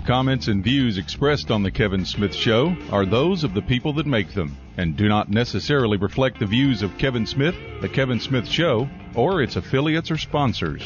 comments, and views expressed on The Kevin Smith Show are those of the people that make them and do not necessarily reflect the views of Kevin Smith, The Kevin Smith Show, or its affiliates or sponsors.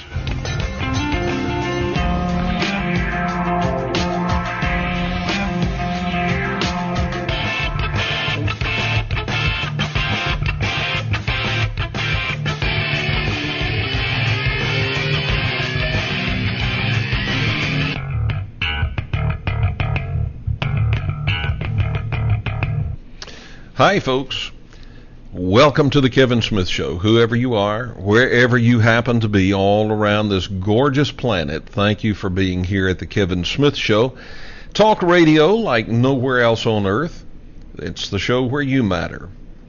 Hi, folks. Welcome to the Kevin Smith Show. Whoever you are, wherever you happen to be all around this gorgeous planet, thank you for being here at the Kevin Smith Show. Talk radio like nowhere else on earth. It's the show where you matter.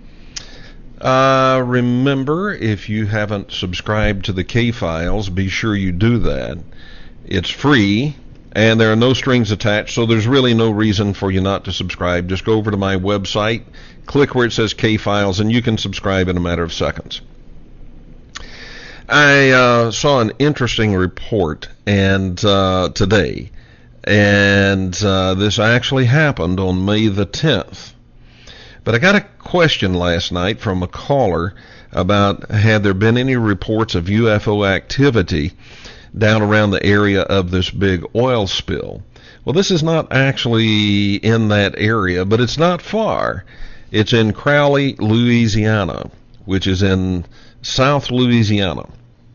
Remember, if you haven't subscribed to the K-Files, be sure you do that. It's free. And there are no strings attached, so there's really no reason for you not to subscribe. Just go over to my website, click where it says K-Files, and you can subscribe in a matter of seconds. I saw an interesting report today, and this actually happened on May the 10th. But I got a question last night from a caller about had there been any reports of UFO activity down around the area of this big oil spill. Well, this is not actually in that area, but it's not far. It's in Crowley, Louisiana, which is in South Louisiana.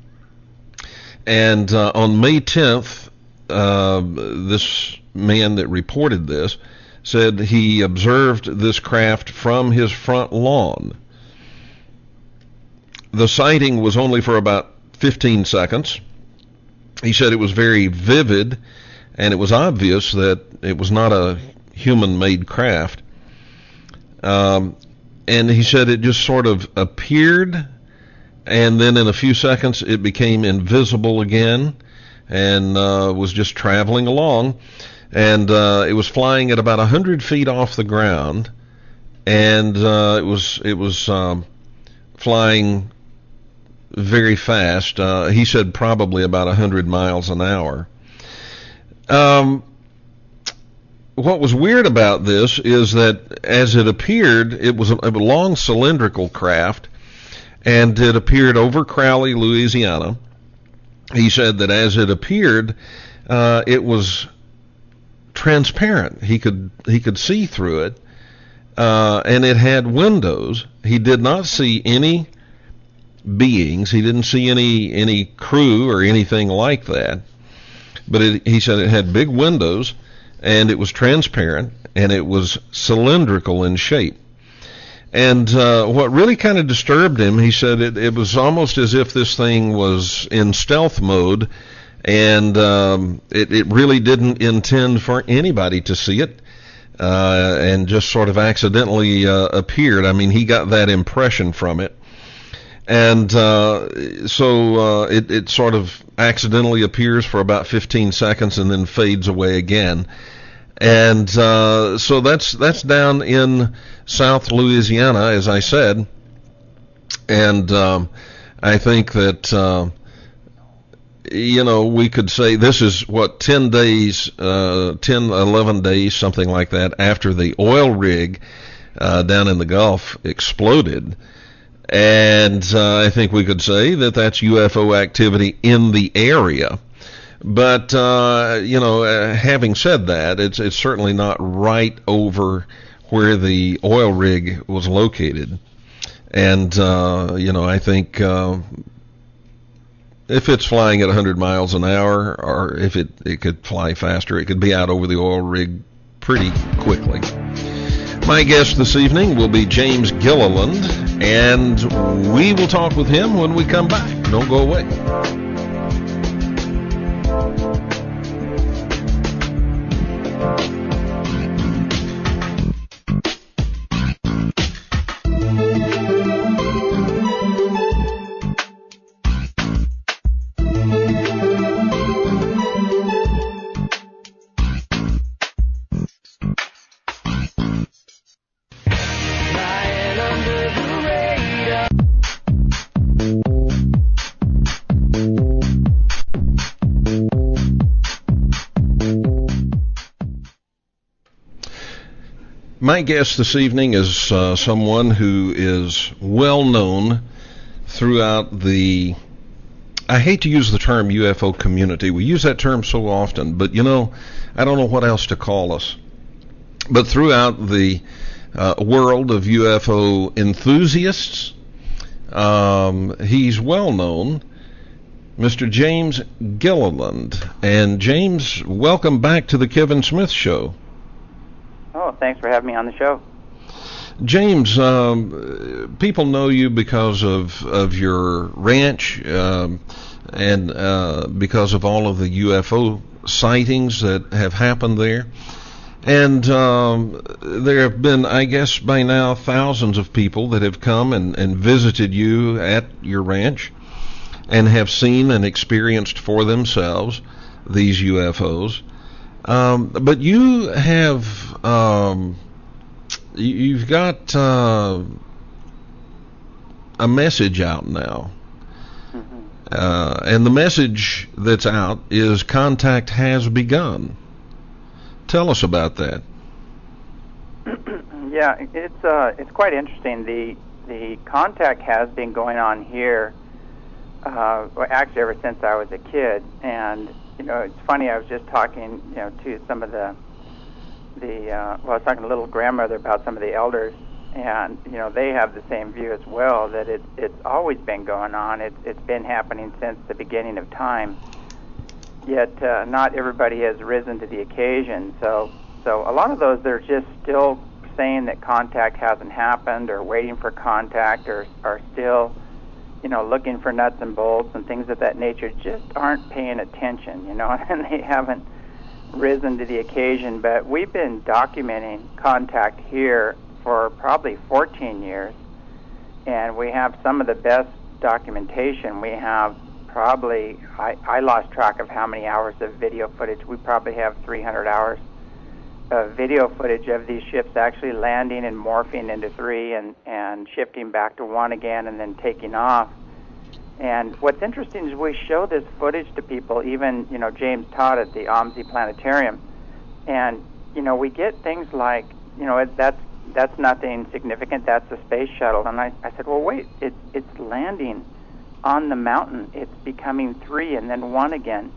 And on May 10th, this man that reported this said he observed this craft from his front lawn. The sighting was only for about 15 seconds. He said it was very vivid, and it was obvious that it was not a human-made craft. And he said it just sort of appeared, and then in a few seconds it became invisible again, and was just traveling along. And it was flying at about 100 feet off the ground, and it was flying very fast. He said probably about 100 miles an hour. What was weird about this is that as it appeared, it was a long cylindrical craft, and it appeared over Crowley, Louisiana. He said that as it appeared, it was transparent. He could see through it, and it had windows. He did not see any beings. He didn't see any crew or anything like that. But he said it had big windows, and it was transparent, and it was cylindrical in shape. And what really kind of disturbed him, he said it was almost as if this thing was in stealth mode, and it really didn't intend for anybody to see it, and just sort of accidentally appeared. I mean, he got that impression from it. And so it sort of accidentally appears for about 15 seconds and then fades away again. And so that's down in South Louisiana, as I said. And I think that, we could say this is, 10 days, 11 days, something like that, after the oil rig down in the Gulf exploded. And I think we could say that that's UFO activity in the area. But, having said that, it's certainly not right over where the oil rig was located. And, I think if it's flying at 100 miles an hour, or if it could fly faster, it could be out over the oil rig pretty quickly. My guest this evening will be James Gilliland, and we will talk with him when we come back. Don't go away. My guest this evening is someone who is well known throughout the, I hate to use the term UFO community. We use that term so often, but I don't know what else to call us. But throughout the world of UFO enthusiasts, he's well known, Mr. James Gilliland. And James, welcome back to the Kevin Smith Show. Oh, thanks for having me on the show. James, people know you because of your ranch and because of all of the UFO sightings that have happened there. And there have been, I guess by now, thousands of people that have come and visited you at your ranch and have seen and experienced for themselves these UFOs. But you have, you've got a message out now. And the message that's out is contact has begun. Tell us about that. Yeah, it's quite interesting. The contact has been going on here, actually ever since I was a kid. And it's funny. I was just talking, to some of I was talking to little grandmother about some of the elders, and they have the same view as well, that it's always been going on. It's been happening since the beginning of time. Yet not everybody has risen to the occasion. So a lot of those, they're just still saying that contact hasn't happened, or waiting for contact, or are still, looking for nuts and bolts and things of that nature. Just aren't paying attention, and they haven't risen to the occasion. But we've been documenting contact here for probably 14 years, and we have some of the best documentation. We have probably, I lost track of how many hours of video footage. We probably have 300 hours of video footage of these ships actually landing and morphing into three and shifting back to one again and then taking off. And what's interesting is we show this footage to people, even, James Todd at the OMSI Planetarium, and, we get things like, that's nothing significant, that's the space shuttle. And I said, well, wait, it's landing on the mountain. It's becoming three and then one again.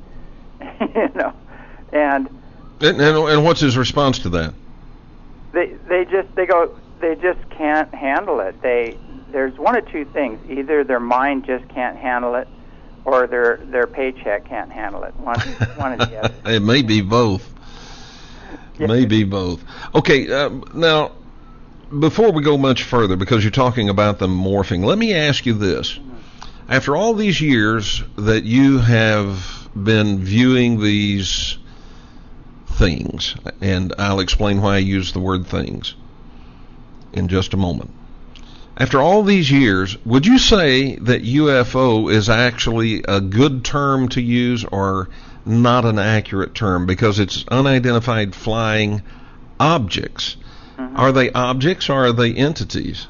And what's his response to that? They just can't handle it. There's one of two things: either their mind just can't handle it, or their paycheck can't handle it. One or the other. It may be both. Yeah. Maybe both. Okay, now before we go much further, because you're talking about them morphing, let me ask you this. After all these years that you have been viewing these things, and I'll explain why I use the word things in just a moment. After all these years, would you say that UFO is actually a good term to use, or not an accurate term, because it's unidentified flying objects? Mm-hmm. Are they objects, or are they entities?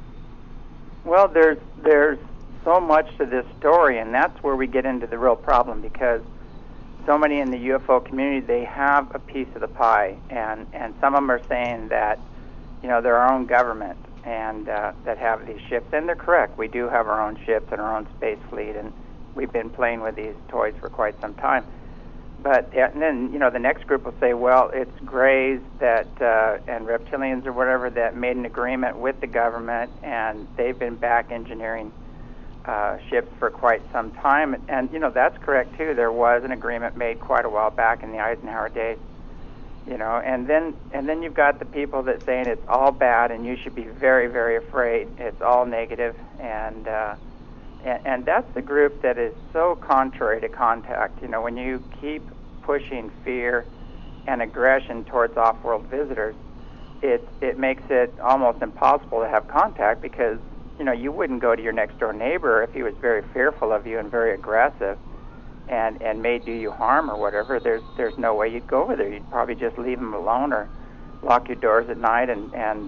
Well, there's so much to this story, and that's where we get into the real problem, because so many in the UFO community, they have a piece of the pie, and some of them are saying that, they're our own government, and that have these ships. And they're correct. We do have our own ships and our own space fleet, and we've been playing with these toys for quite some time. But and then, the next group will say, well, it's Greys that and reptilians or whatever that made an agreement with the government, and they've been back engineering ships for quite some time. And that's correct too. There was an agreement made quite a while back in the Eisenhower days. And then you've got the people that saying it's all bad and you should be very, very afraid. It's all negative, and that's the group that is so contrary to contact. When you keep pushing fear and aggression towards off-world visitors, it makes it almost impossible to have contact, because you wouldn't go to your next-door neighbor if he was very fearful of you and very aggressive and may do you harm or whatever. There's no way you'd go over there. You'd probably just leave him alone, or lock your doors at night and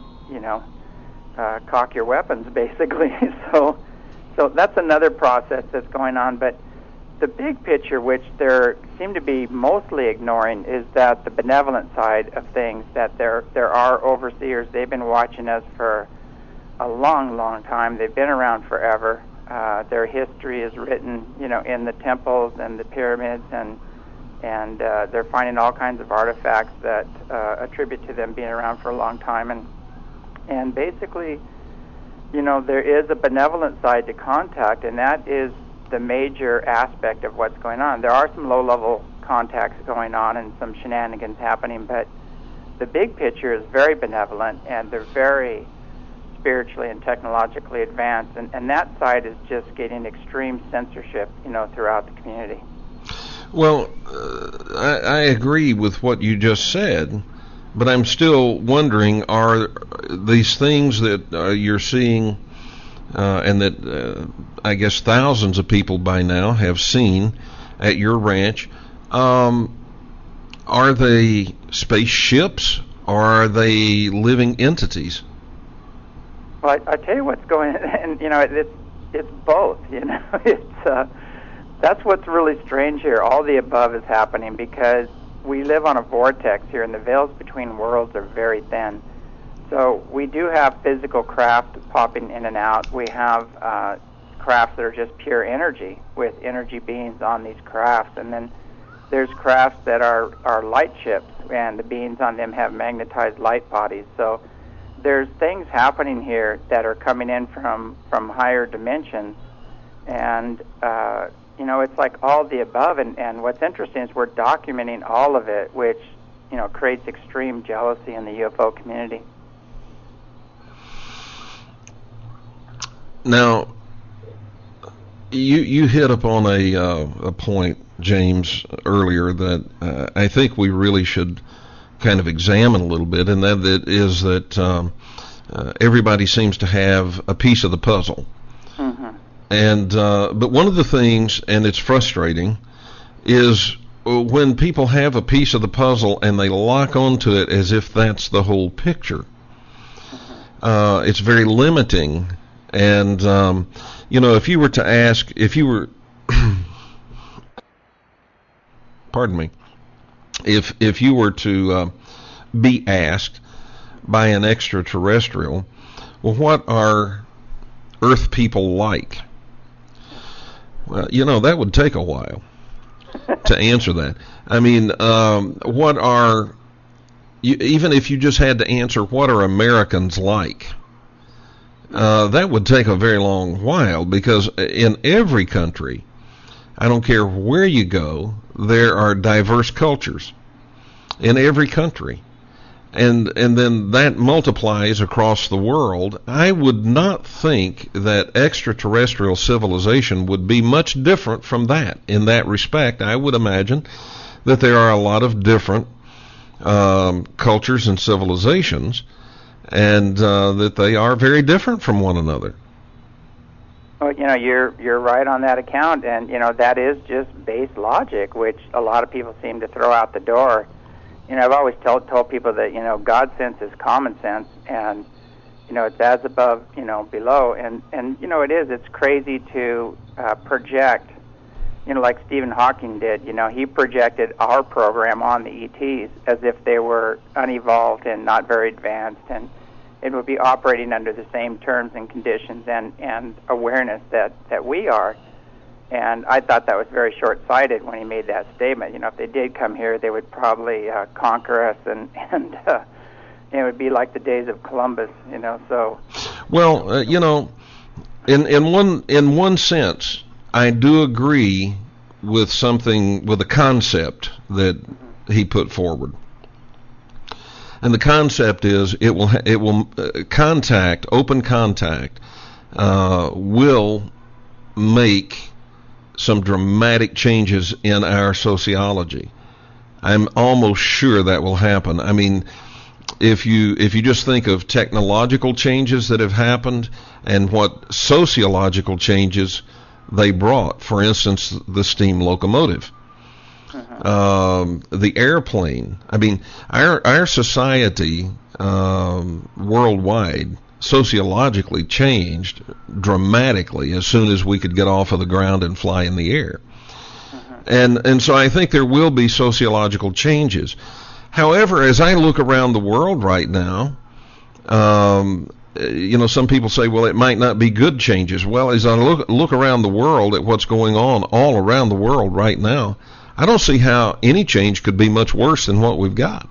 cock your weapons, basically. So that's another process that's going on. But the big picture, which they seem to be mostly ignoring, is that the benevolent side of things, that there are overseers. They've been watching us for a long, long time. They've been around forever. Their history is written, in the temples and the pyramids, and they're finding all kinds of artifacts that attribute to them being around for a long time. And basically, there is a benevolent side to contact, and that is the major aspect of what's going on. There are some low-level contacts going on and some shenanigans happening, but the big picture is very benevolent, and they're very spiritually and technologically advanced, and that side is just getting extreme censorship, throughout the community. Well, I agree with what you just said, but I'm still wondering, are these things that you're seeing and that I guess thousands of people by now have seen at your ranch, are they spaceships or are they living entities? Well, I tell you what's going on, and it's both. It's that's what's really strange here. All the above is happening because we live on a vortex here, and the veils between worlds are very thin. So we do have physical craft popping in and out. We have crafts that are just pure energy with energy beings on these crafts, and then there's crafts that are light ships, and the beings on them have magnetized light bodies. So there's things happening here that are coming in from higher dimensions, and it's like all the above. And what's interesting is we're documenting all of it, which creates extreme jealousy in the UFO community. Now, you hit upon a point, James, earlier that I think we really should kind of examine a little bit, and that is that everybody seems to have a piece of the puzzle. Mm-hmm. And but one of the things, and it's frustrating, is when people have a piece of the puzzle and they lock onto it as if that's the whole picture. Mm-hmm. It's very limiting. And if you were to ask, pardon me, if you were to be asked by an extraterrestrial, well, what are Earth people like? Well, that would take a while to answer that. I mean, what are, even if you just had to answer, what are Americans like? That would take a very long while, because in every country, I don't care where you go, there are diverse cultures in every country. And then that multiplies across the world. I would not think that extraterrestrial civilization would be much different from that. In that respect, I would imagine that there are a lot of different cultures and civilizations, and that they are very different from one another. Well, you're right on that account, and that is just base logic, which a lot of people seem to throw out the door. I've always told people that God sense is common sense, and it's as above, below, and it is. It's crazy to project, like Stephen Hawking did. He projected our program on the ETs as if they were unevolved and not very advanced, and it would be operating under the same terms and conditions and awareness that we are. And I thought that was very short-sighted when he made that statement. If they did come here, they would probably conquer us, and it would be like the days of Columbus. So. Well, in one sense, I do agree with a concept that he put forward. And the concept is it will open contact will make some dramatic changes in our sociology. I'm almost sure that will happen. I mean, if you just think of technological changes that have happened and what sociological changes they brought, for instance, the steam locomotive, the airplane. I mean, our society worldwide sociologically changed dramatically as soon as we could get off of the ground and fly in the air. And so I think there will be sociological changes. However, as I look around the world right now, some people say, well, it might not be good changes. Well, as I look around the world at what's going on all around the world right now, I don't see how any change could be much worse than what we've got.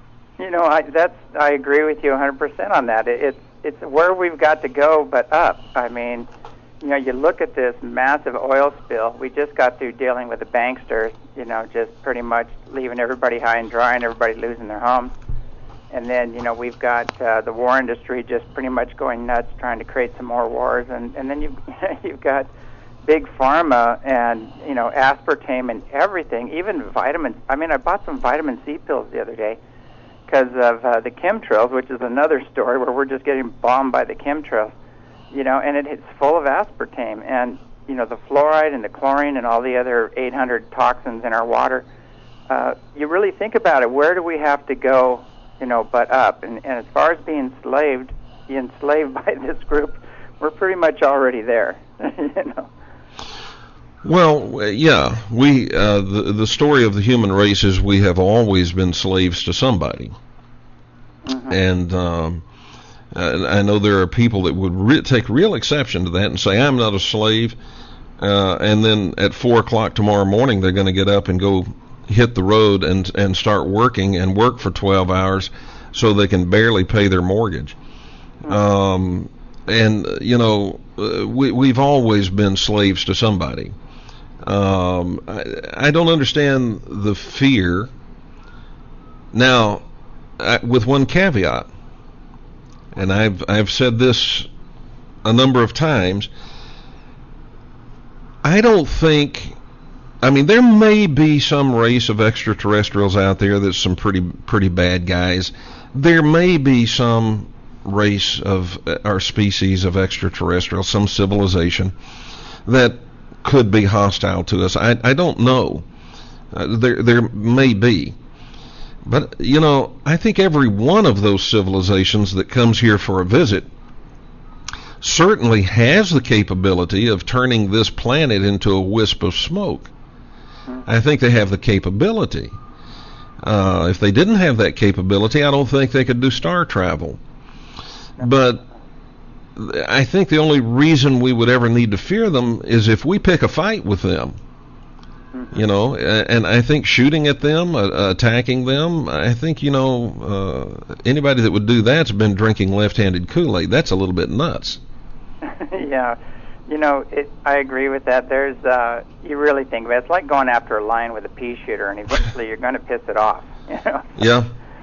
I agree with you 100% on that. It's where we've got to go, but up. I mean, you look at this massive oil spill. We just got through dealing with the banksters, just pretty much leaving everybody high and dry and everybody losing their homes. And then, we've got the war industry just pretty much going nuts trying to create some more wars. And then you've got big pharma and, aspartame and everything, even vitamins. I mean, I bought some vitamin C pills the other day because of the chemtrails, which is another story where we're just getting bombed by the chemtrails, and it's full of aspartame. And, the fluoride and the chlorine and all the other 800 toxins in our water. You really think about it, where do we have to go, but up? And as far as being enslaved by this group, we're pretty much already there, Well, yeah, the story of the human race is we have always been slaves to somebody. Mm-hmm. And I know there are people that would take real exception to that and say, I'm not a slave. And then at 4 o'clock tomorrow morning, they're going to get up and go hit the road and start working and work for 12 hours so they can barely pay their mortgage. We've always been slaves to somebody. I don't understand the fear. Now, with one caveat, and I've said this a number of times, I don't think, there may be some race of extraterrestrials out there that's some pretty bad guys. There may be some race of our species of extraterrestrials, some civilization that could be hostile to us. I don't know. There may be. But, I think every one of those civilizations that comes here for a visit certainly has the capability of turning this planet into a wisp of smoke. I think they have the capability. If they didn't have that capability, I don't think they could do star travel. But I think the only reason we would ever need to fear them is if we pick a fight with them. And I think shooting at them, attacking them, I think, anybody that would do that's been drinking left-handed Kool-Aid. That's a little bit nuts. Yeah. I agree with that. There's, you really think about it. It's like going after a lion with a pea shooter, and eventually you're going to piss it off. Yeah.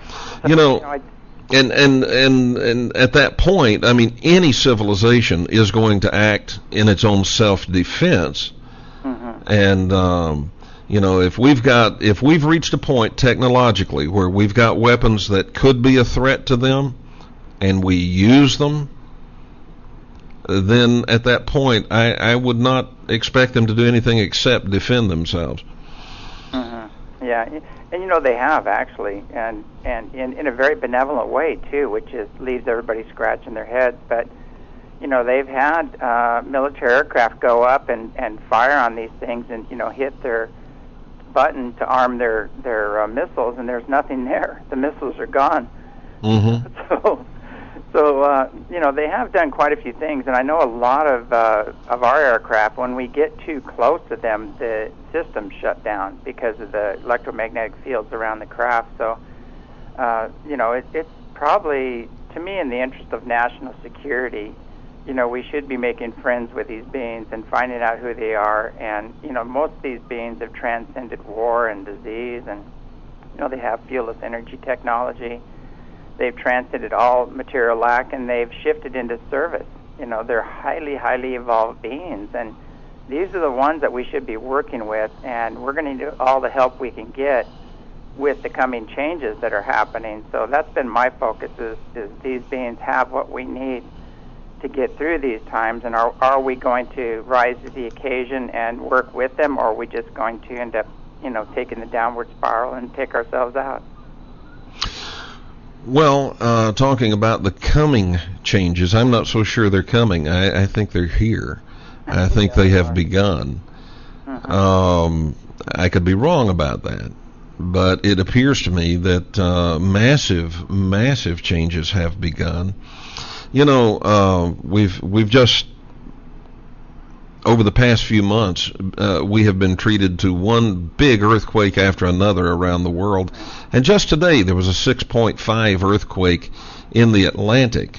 And at that point, any civilization is going to act in its own self-defense. Mm-hmm. And if we've reached a point technologically where we've got weapons that could be a threat to them, and we use them, then at that point, I would not expect them to do anything except defend themselves. Mm-hmm. Yeah, and they have actually, and in a very benevolent way too, which leaves everybody scratching their heads. But they've had military aircraft go up and fire on these things and hit their button to arm their missiles, and there's nothing there. The missiles are gone. Mm-hmm. So they have done quite a few things, and I know a lot of our aircraft, when we get too close to them, the systems shut down because of the electromagnetic fields around the craft. So, it's probably, to me, in the interest of national security, we should be making friends with these beings and finding out who they are. And, most of these beings have transcended war and disease, and, they have fuelless energy technology. They've transcended all material lack, and they've shifted into service. They're highly, highly evolved beings, and these are the ones that we should be working with, and we're going to need all the help we can get with the coming changes that are happening. So that's been my focus, is these beings have what we need to get through these times, and are we going to rise to the occasion and work with them, or are we just going to end up, taking the downward spiral and take ourselves out? Well, talking about the coming changes, I'm not so sure they're coming. I think they're here. I think they have begun. I could be wrong about that, but it appears to me that massive changes have begun. You know, we've just, over the past few months, we have been treated to one big earthquake after another around the world. And just today, there was a 6.5 earthquake in the Atlantic.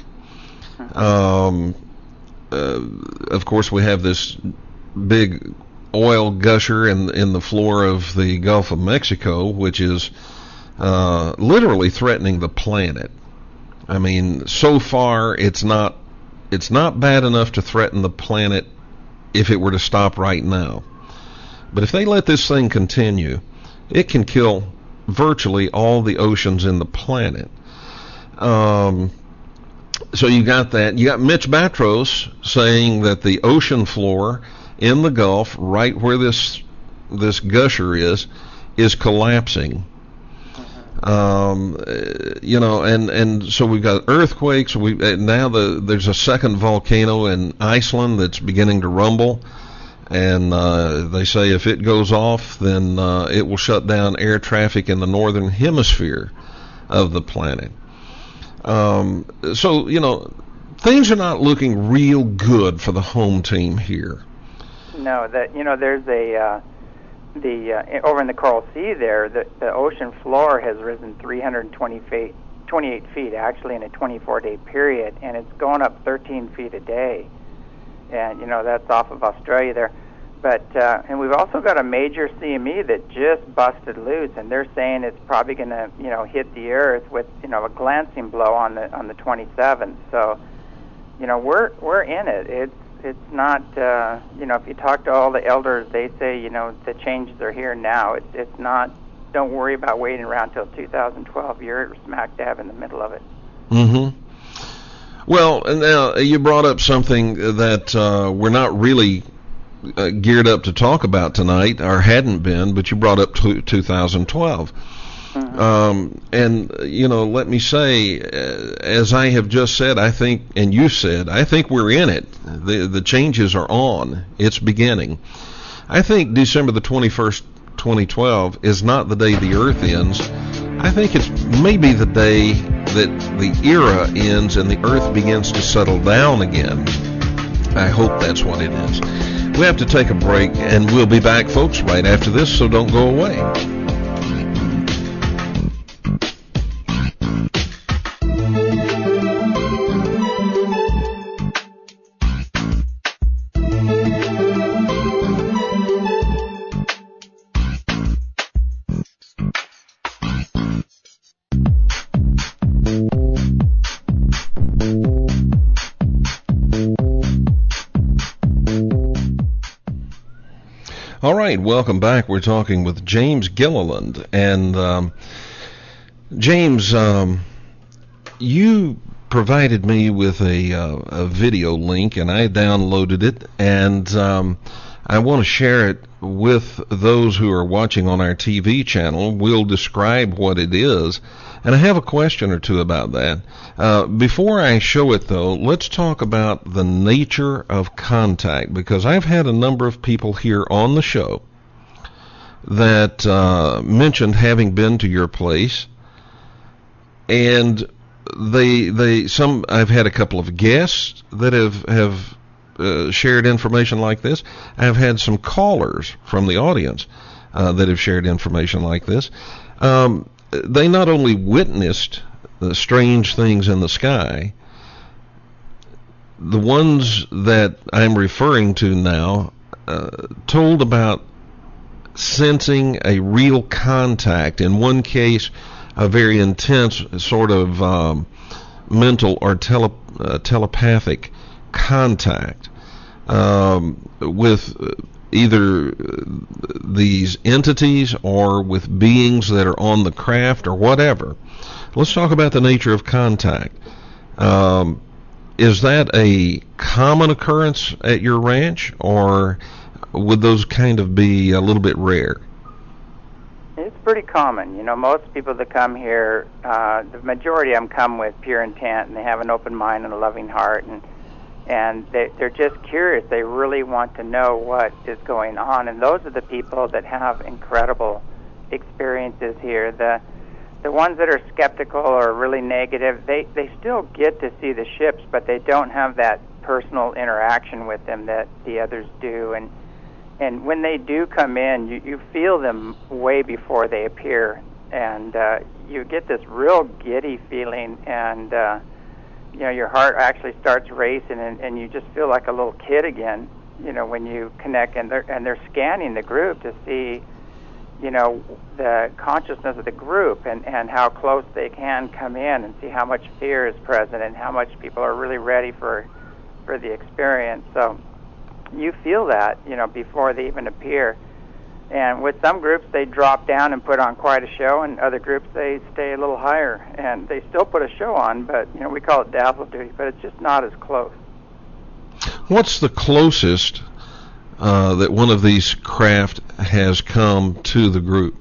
Of course, we have this big oil gusher in the floor of the Gulf of Mexico, which is literally threatening the planet. I mean, so far it's not bad enough to threaten the planet if it were to stop right now. But if they let this thing continue, it can kill virtually all the oceans in the planet. So you got that. You got Mitch Batros saying that the ocean floor in the Gulf, right where this gusher is collapsing. You know, and so we've got earthquakes. There's a second volcano in Iceland that's beginning to rumble, and they say if it goes off, then it will shut down air traffic in the northern hemisphere of the planet. So, you know, things are not looking real good for the home team here. No, there's over in the Coral Sea there, the ocean floor has risen 28 feet actually in a 24-day period, and it's going up 13 feet a day. And, you know, that's off of Australia there. But and we've also got a major CME that just busted loose, and they're saying it's probably going to, you know, hit the Earth with, you know, a glancing blow on the 27th. So, you know, we're in it. It's not, you know, if you talk to all the elders, they say, you know, the changes are here now. It's not, don't worry about waiting around till 2012. You're smack dab in the middle of it. Mm-hmm. Well, and now you brought up something that we're not really geared up to talk about tonight, or hadn't been, but you brought up 2012. And, you know, let me say, as I have just said, I think, and you said, I think we're in it. The changes are on. It's beginning. I think December the 21st, 2012 is not the day the Earth ends. I think it's maybe the day that the era ends and the Earth begins to settle down again. I hope that's what it is. We have to take a break, and we'll be back, folks, right after this, so don't go away. All right, welcome back. We're talking with James Gilliland. And James, you provided me with a video link, and I downloaded it, and I want to share it with those who are watching on our TV channel. We'll describe what it is, and I have a question or two about that. Before I show it, though, let's talk about the nature of contact, because I've had a number of people here on the show that mentioned having been to your place, and I've had a couple of guests that have shared information like this. I've had some callers from the audience that have shared information like this. They not only witnessed the strange things in the sky, the ones that I'm referring to now told about sensing a real contact, in one case a very intense sort of mental or telepathic contact with either these entities or with beings that are on the craft or whatever. Let's talk about the nature of contact. Is that a common occurrence at your ranch, or would those kind of be a little bit rare? It's pretty common. You know, most people that come here, the majority of them come with pure intent, and they have an open mind and a loving heart, and and they're just curious. They really want to know what is going on, and those are the people that have incredible experiences here. The ones that are skeptical or really negative, they still get to see the ships, but they don't have that personal interaction with them that the others do. And when they do come in, you feel them way before they appear, and you get this real giddy feeling, and your heart actually starts racing, and you just feel like a little kid again. When you connect, and they're scanning the group to see, the consciousness of the group and how close they can come in and see how much fear is present and how much people are really ready for the experience. So you feel that, before they even appear. And with some groups, they drop down and put on quite a show, and other groups, they stay a little higher. And they still put a show on, but, we call it dazzle duty, but it's just not as close. What's the closest that one of these craft has come to the group?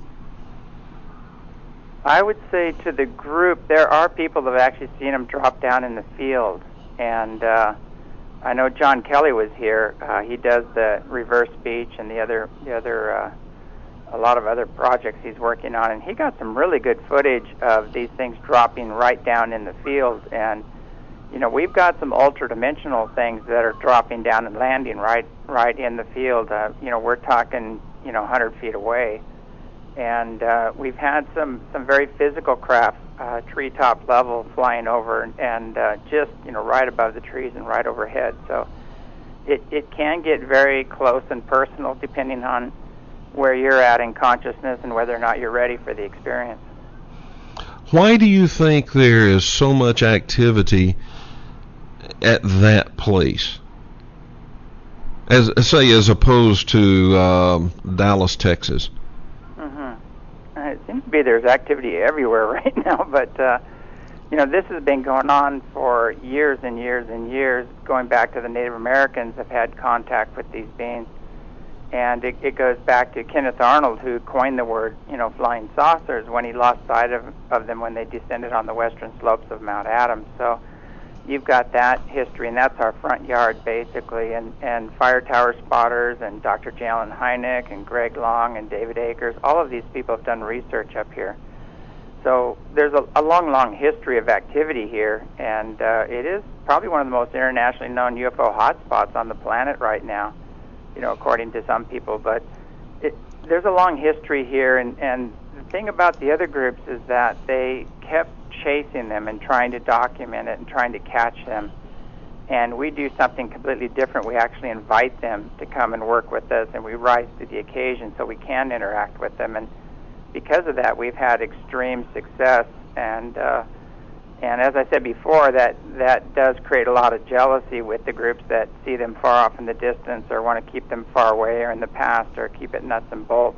I would say to the group, there are people that have actually seen them drop down in the field. And I know John Kelly was here. He does the reverse beach and the other a lot of other projects he's working on, and he got some really good footage of these things dropping right down in the field. And we've got some ultra-dimensional things that are dropping down and landing right in the field. We're talking 100 feet away, and we've had some very physical craft, treetop level, flying over and just right above the trees and right overhead. So it can get very close and personal depending on where you're at in consciousness and whether or not you're ready for the experience. Why do you think there is so much activity at that place, as opposed to Dallas, Texas? It seems to be there's activity everywhere right now, but this has been going on for years and years and years. Going back to the Native Americans have had contact with these beings, and it goes back to Kenneth Arnold, who coined the word flying saucers when he lost sight of them when they descended on the western slopes of Mount Adams. So you've got that history, and that's our front yard, basically, and fire tower spotters, and Dr. Jalen Hynek, and Greg Long, and David Akers. All of these people have done research up here. So there's a long, long history of activity here, and it is probably one of the most internationally known UFO hotspots on the planet right now, according to some people. But there's a long history here, and the thing about the other groups is that they kept chasing them and trying to document it and trying to catch them. And we do something completely different. We actually invite them to come and work with us, and we rise to the occasion so we can interact with them. And because of that, we've had extreme success. And as I said before, that does create a lot of jealousy with the groups that see them far off in the distance or want to keep them far away or in the past or keep it nuts and bolts.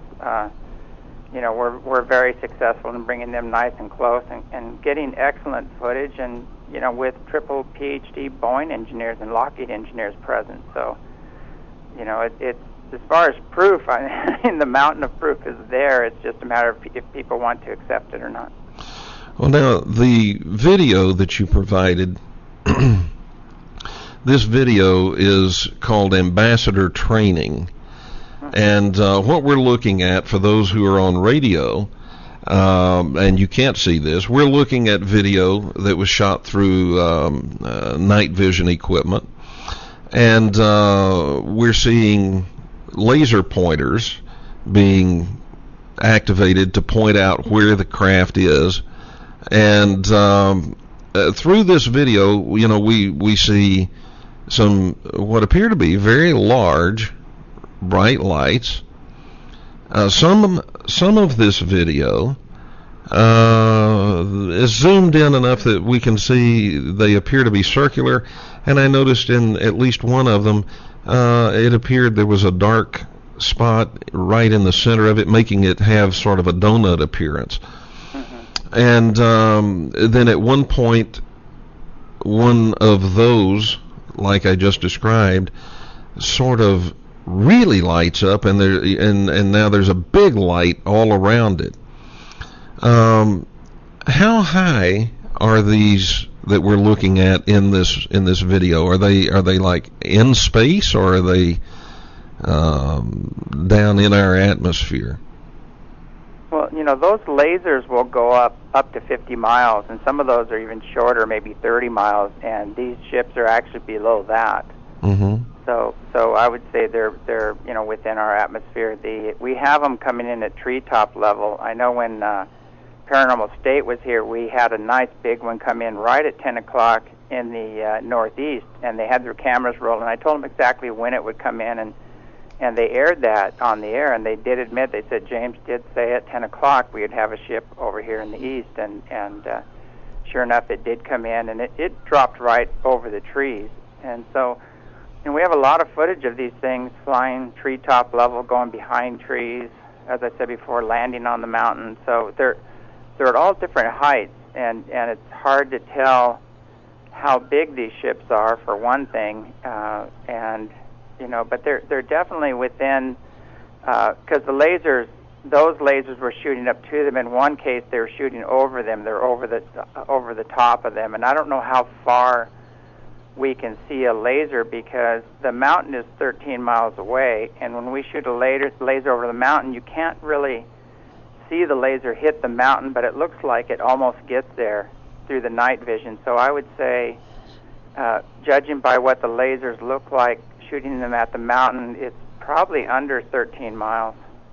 We're very successful in bringing them nice and close and getting excellent footage, and with triple PhD Boeing engineers and Lockheed engineers present. So it's as far as proof, the mountain of proof is there. It's just a matter of if people want to accept it or not. Well, now the video that you provided, this video is called Ambassador Training. And what we're looking at, for those who are on radio, and you can't see this, we're looking at video that was shot through night vision equipment. And we're seeing laser pointers being activated to point out where the craft is. And through this video, we see some what appear to be very large bright lights. Some of this video is zoomed in enough that we can see they appear to be circular, and I noticed in at least one of them it appeared there was a dark spot right in the center of it, making it have sort of a donut appearance. And then at one point, one of those, like I just described, sort of really lights up, and now there's a big light all around it. How high are these that we're looking at in this video? Are they like in space, or are they down in our atmosphere? Well, those lasers will go up to 50 miles, and some of those are even shorter, maybe 30 miles, and these ships are actually below that. Mm-hmm. So I would say they're within our atmosphere. We have them coming in at treetop level. I know when Paranormal State was here, we had a nice big one come in right at 10 o'clock in the northeast, and they had their cameras rolling. I told them exactly when it would come in, and they aired that on the air, and they did admit, they said James did say at 10 o'clock we would have a ship over here in the east, and sure enough, it did come in, and it dropped right over the trees. And so, we have a lot of footage of these things flying treetop level, going behind trees, as I said before, landing on the mountain. So they're at all different heights, and it's hard to tell how big these ships are, for one thing, but they're definitely within, because those lasers were shooting up to them. In one case, they were shooting over them. They're over the top of them, and I don't know how far we can see a laser, because the mountain is 13 miles away, and when we shoot a laser over the mountain, you can't really see the laser hit the mountain, but it looks like it almost gets there through the night vision. So I would say, judging by what the lasers look like, shooting them at the mountain, it's probably under 13 miles.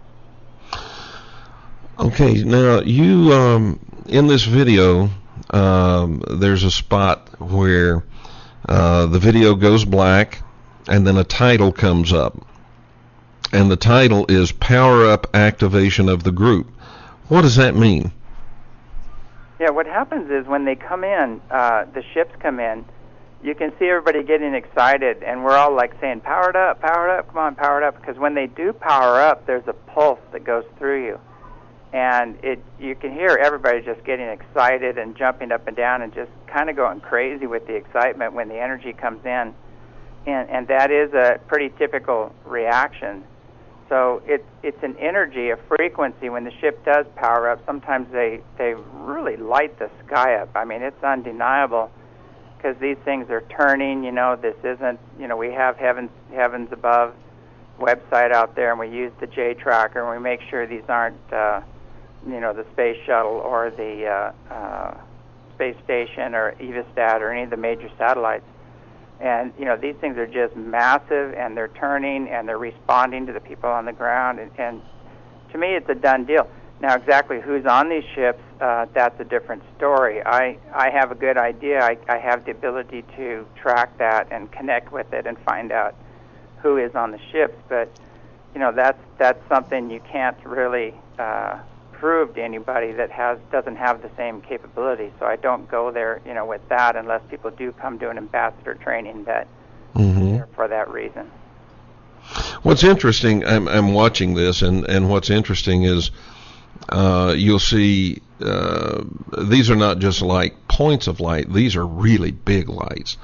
Okay, now you, in this video, there's a spot where the video goes black, and then a title comes up, and the title is Power Up Activation of the Group. What does that mean? Yeah, what happens is when they come in, the ships come in, you can see everybody getting excited, and we're all like saying, power it up, come on, power it up, because when they do power up, there's a pulse that goes through you, and you can hear everybody just getting excited and jumping up and down and just kind of going crazy with the excitement when the energy comes in, and that is a pretty typical reaction. So it's an energy, a frequency. When the ship does power up, sometimes they really light the sky up. I mean, it's undeniable, because these things are turning. This isn't, we have Heavens Above website out there, and we use the J tracker, and we make sure these aren't the space shuttle or the space station or Evostat or any of the major satellites. And these things are just massive, and they're turning, and they're responding to the people on the ground, and to me it's a done deal. Now, exactly who's on these ships, that's a different story. I have a good idea. I have the ability to track that and connect with it and find out who is on the ships, but that's something you can't really prove to anybody that doesn't have the same capability. So I don't go there, with that, unless people do come to an ambassador training that for that reason. What's interesting, I'm watching this, and what's interesting is you'll see these are not just like points of light; these are really big lights.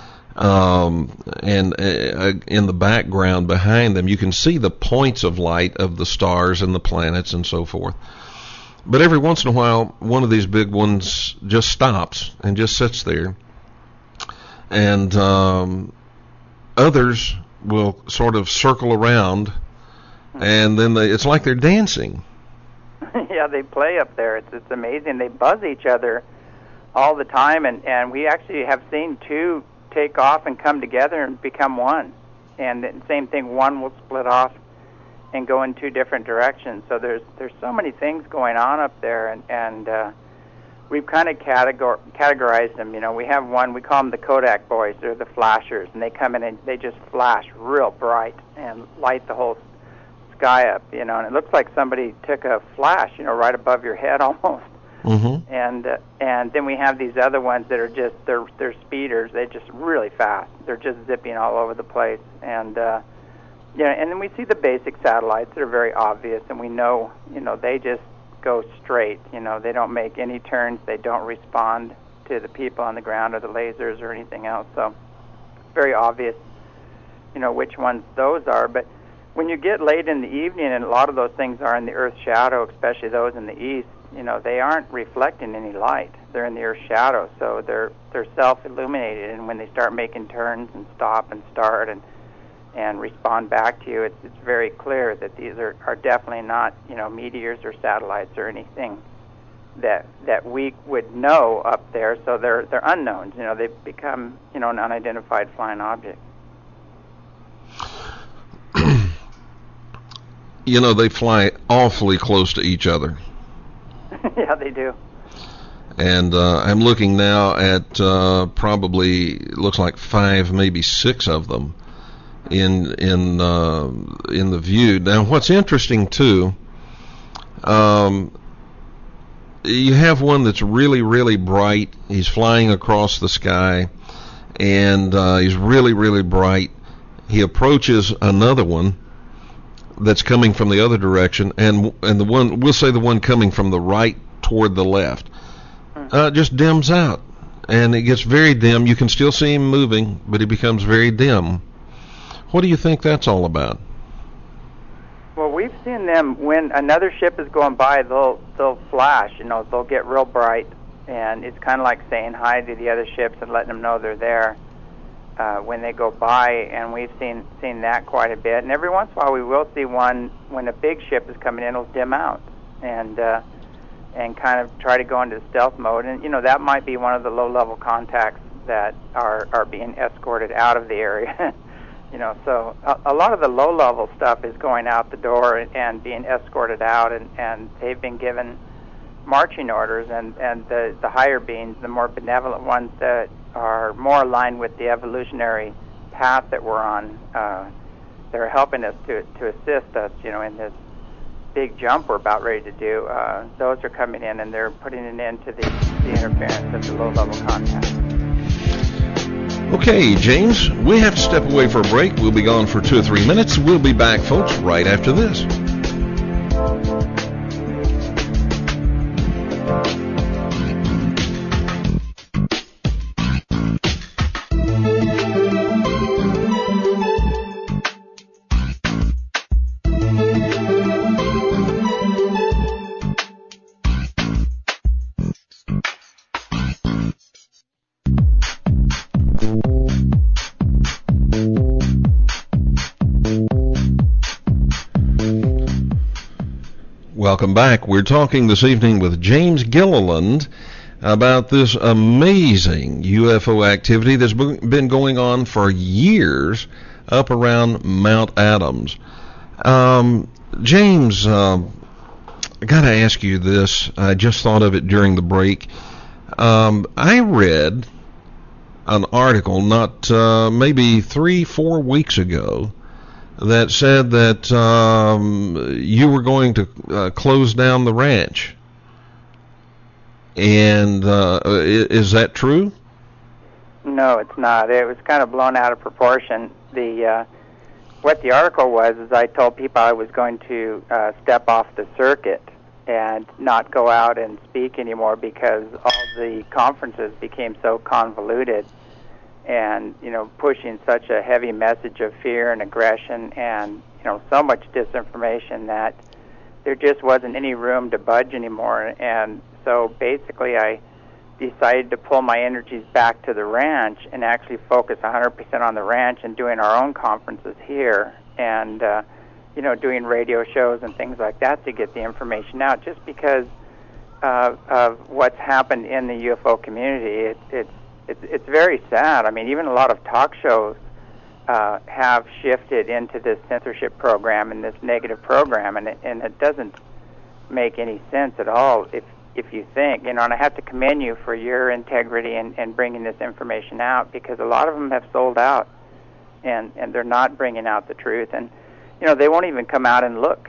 And in the background behind them, you can see the points of light of the stars and the planets and so forth. But every once in a while, one of these big ones just stops and just sits there. And others will sort of circle around, and then it's like they're dancing. Yeah, they play up there. It's amazing. They buzz each other all the time, and we actually have seen two take off and come together and become one. And the same thing, one will split off and go in two different directions. So there's so many things going on up there, and we've kind of categorized them. We have one, we call them the Kodak boys. They're the flashers, and they come in and they just flash real bright and light the whole sky up, and it looks like somebody took a flash, right above your head almost. Mm-hmm. And then we have these other ones that are just they're speeders. They're just really fast. They're just zipping all over the place, and and then we see the basic satellites that are very obvious, and we know, they just go straight. They don't make any turns. They don't respond to the people on the ground or the lasers or anything else. So very obvious, which ones those are. But when you get late in the evening, and a lot of those things are in the Earth's shadow, especially those in the east, they aren't reflecting any light. They're in the Earth's shadow, so they're self-illuminated. And when they start making turns and stop and start and respond back to you, it's very clear that these are definitely not meteors or satellites or anything that we would know up there. So they're unknowns. They've become an unidentified flying object. They fly awfully close to each other. Yeah, they do. And I'm looking now at probably looks like 5, maybe 6 of them in the view. Now, what's interesting too, you have one that's really, really bright. He's flying across the sky, and he's really, really bright. He approaches another one that's coming from the other direction, and the one, we'll say the one coming from the right toward the left, just dims out, and it gets very dim. You can still see him moving, but he becomes very dim. What do you think that's all about? Well, we've seen them when another ship is going by. They'll flash. They'll get real bright, and it's kind of like saying hi to the other ships and letting them know they're there when they go by. And we've seen that quite a bit. And every once in a while, we will see one when a big ship is coming in. It'll dim out and kind of try to go into stealth mode. And that might be one of the low-level contacts that are being escorted out of the area. So a lot of the low-level stuff is going out the door and being escorted out, and they've been given marching orders, and the higher beings, the more benevolent ones that are more aligned with the evolutionary path that we're on, they're helping us to assist us, in this big jump we're about ready to do. Those are coming in, and they're putting an end to the interference of the low-level contact. Okay, James, we have to step away for a break. We'll be gone for 2 or 3 minutes. We'll be back, folks, right after this. Welcome back. We're talking this evening with James Gilliland about this amazing UFO activity that's been going on for years up around Mount Adams. James, I got to ask you this. I just thought of it during the break. I read an article not maybe 3-4 weeks ago that said that you were going to close down the ranch. And is that true? No, it's not. It was kind of blown out of proportion. What the article was is I told people I was going to step off the circuit and not go out and speak anymore because all the conferences became so convoluted and pushing such a heavy message of fear and aggression and so much disinformation that there just wasn't any room to budge anymore. And so basically I decided to pull my energies back to the ranch and actually focus 100% on the ranch and doing our own conferences here and doing radio shows and things like that to get the information out, just because of what's happened in the UFO community. It's very sad. I mean, even a lot of talk shows have shifted into this censorship program and this negative program, and it doesn't make any sense at all if you think. And I have to commend you for your integrity and bringing this information out, because a lot of them have sold out, and they're not bringing out the truth. And they won't even come out and look.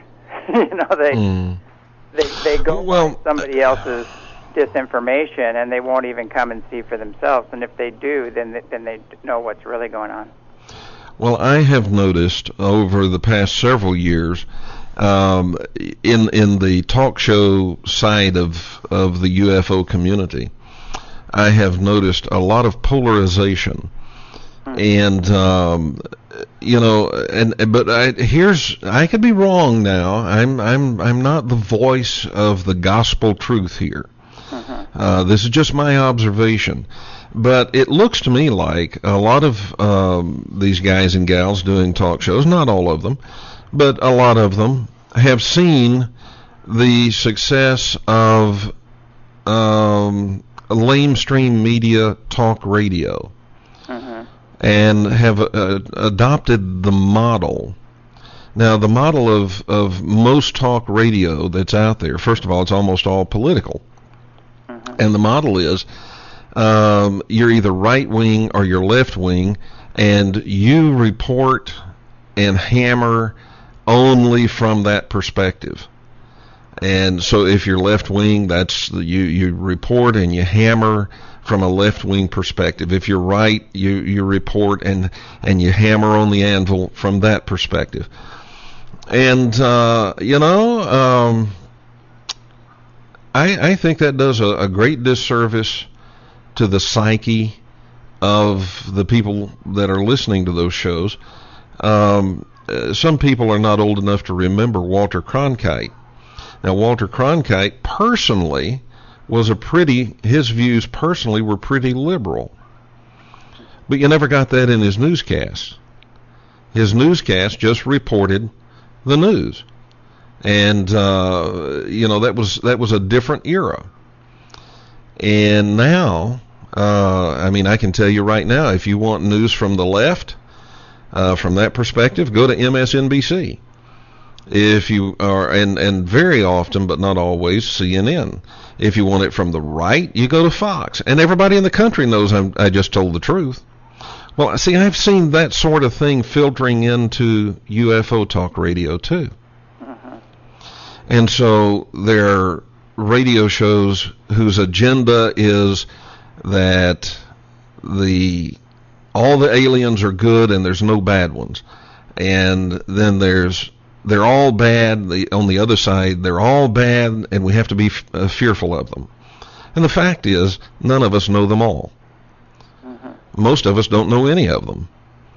They go by somebody else's disinformation, and they won't even come and see for themselves. And if they do, then they know what's really going on. Well, I have noticed over the past several years, in the talk show side of the UFO community, I have noticed a lot of polarization. And but I could be wrong now. I'm not the voice of the gospel truth here. This is just my observation. But it looks to me like a lot of these guys and gals doing talk shows, not all of them, but a lot of them have seen the success of lamestream media talk radio. And have adopted the model. Now, the model of most talk radio that's out there, first of all, it's almost all political. And the model is you're either right-wing or you're left-wing, and you report and hammer only from that perspective. And so if you're left-wing, that's you report and you hammer from a left-wing perspective. If you're right, you report and you hammer on the anvil from that perspective. And I think that does a great disservice to the psyche of the people that are listening to those shows. Some people are not old enough to remember Walter Cronkite. Now, Walter Cronkite personally was his views personally were pretty liberal. But you never got that in his newscast. His newscast just reported the news. And, that was a different era. And now, I can tell you right now, if you want news from the left, from that perspective, go to MSNBC. If you are, and very often, but not always, CNN. If you want it from the right, you go to Fox. And everybody in the country knows I just told the truth. Well, see, I've seen that sort of thing filtering into UFO talk radio, too. And so there are radio shows whose agenda is that all the aliens are good and there's no bad ones. And then they're all bad. On the other side, they're all bad, and we have to be fearful of them. And the fact is, none of us know them all. Most of us don't know any of them.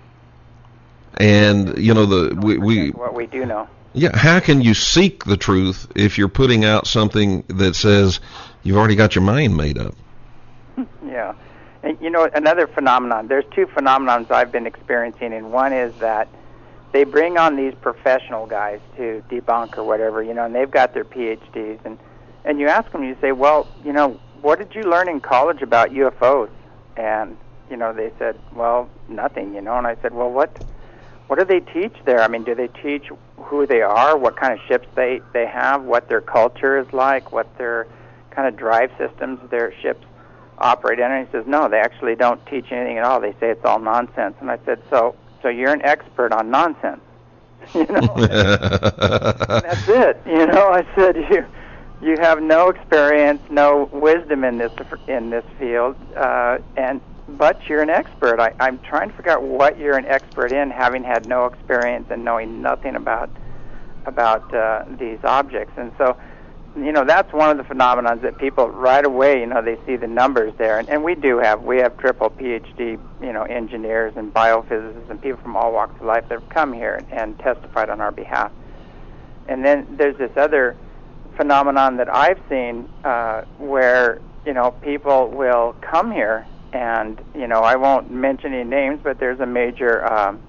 And what we do know. Yeah, how can you seek the truth if you're putting out something that says you've already got your mind made up? Yeah, and another phenomenon. There's two phenomenons I've been experiencing, and one is that they bring on these professional guys to debunk or whatever, and they've got their PhDs, and you ask them, you say, well, what did you learn in college about UFOs? And, they said, well, nothing, and I said, well, what do they teach there? I mean, do they teach who they are, what kind of ships they have, what their culture is like, what their kind of drive systems their ships operate in? And he says, no, they actually don't teach anything at all. They say it's all nonsense. And I said, so you're an expert on nonsense, And that's it, I said, you have no experience, no wisdom in this field, but you're an expert. I'm trying to figure out what you're an expert in, having had no experience and knowing nothing about these objects. And so, that's one of the phenomena that people right away, they see the numbers there. And we have triple PhD, engineers and biophysicists and people from all walks of life that have come here and testified on our behalf. And then there's this other phenomenon that I've seen where, people will come here and, I won't mention any names, but there's a major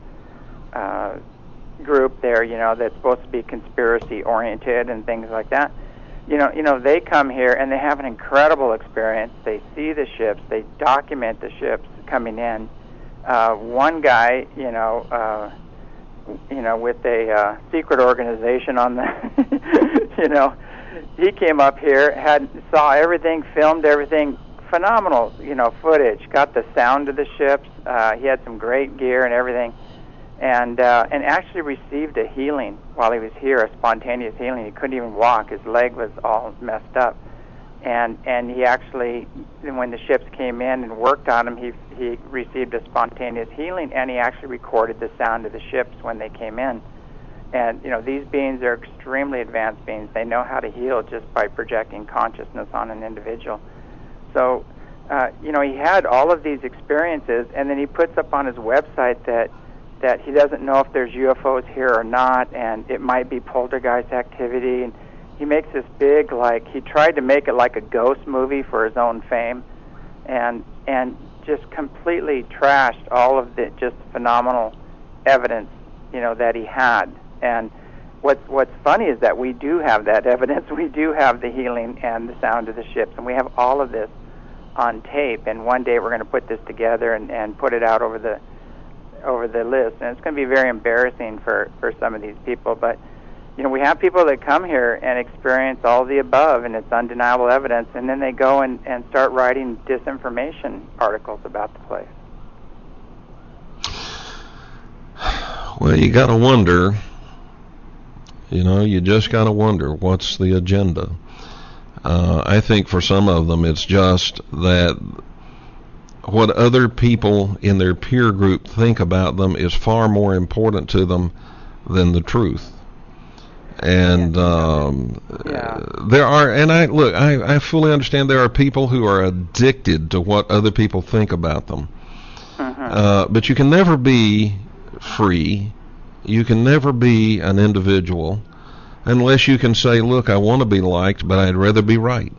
group there, that's supposed to be conspiracy oriented and things like that. They come here and they have an incredible experience. They see the ships, they document the ships coming in. One guy, with a secret organization on the, he came up here, saw everything, filmed everything, phenomenal, footage, got the sound of the ships. He had some great gear and everything. And actually received a healing while he was here, a spontaneous healing. He couldn't even walk; his leg was all messed up. And he actually, when the ships came in and worked on him, he received a spontaneous healing, and he actually recorded the sound of the ships when they came in. And these beings are extremely advanced beings. They know how to heal just by projecting consciousness on an individual. So he had all of these experiences, and then he puts up on his website that he doesn't know if there's UFOs here or not, and it might be poltergeist activity. And he makes this big, he tried to make it like a ghost movie for his own fame, and just completely trashed all of the just phenomenal evidence, that he had. And what's funny is that we do have that evidence. We do have the healing and the sound of the ships, and we have all of this on tape. And one day we're going to put this together and put it out over the list. And it's going to be very embarrassing for some of these people. But we have people that come here and experience all the above, and it's undeniable evidence, and then they go and start writing disinformation articles about the place. Well, you got to wonder. You just got to wonder what's the agenda. I think for some of them it's just that what other people in their peer group think about them is far more important to them than the truth. And there are, and I fully understand there are people who are addicted to what other people think about them. But you can never be free. You can never be an individual unless you can say, look, I want to be liked, but I'd rather be right.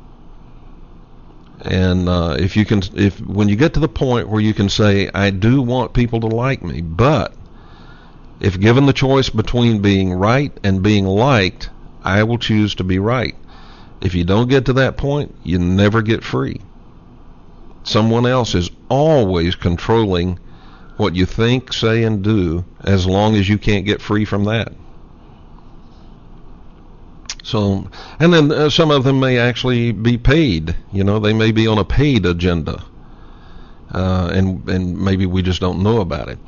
And when you get to the point where you can say, I do want people to like me, but if given the choice between being right and being liked, I will choose to be right. If you don't get to that point, you never get free. Someone else is always controlling what you think, say, and do, as long as you can't get free from that. So, and then some of them may actually be paid. They may be on a paid agenda, and maybe we just don't know about it.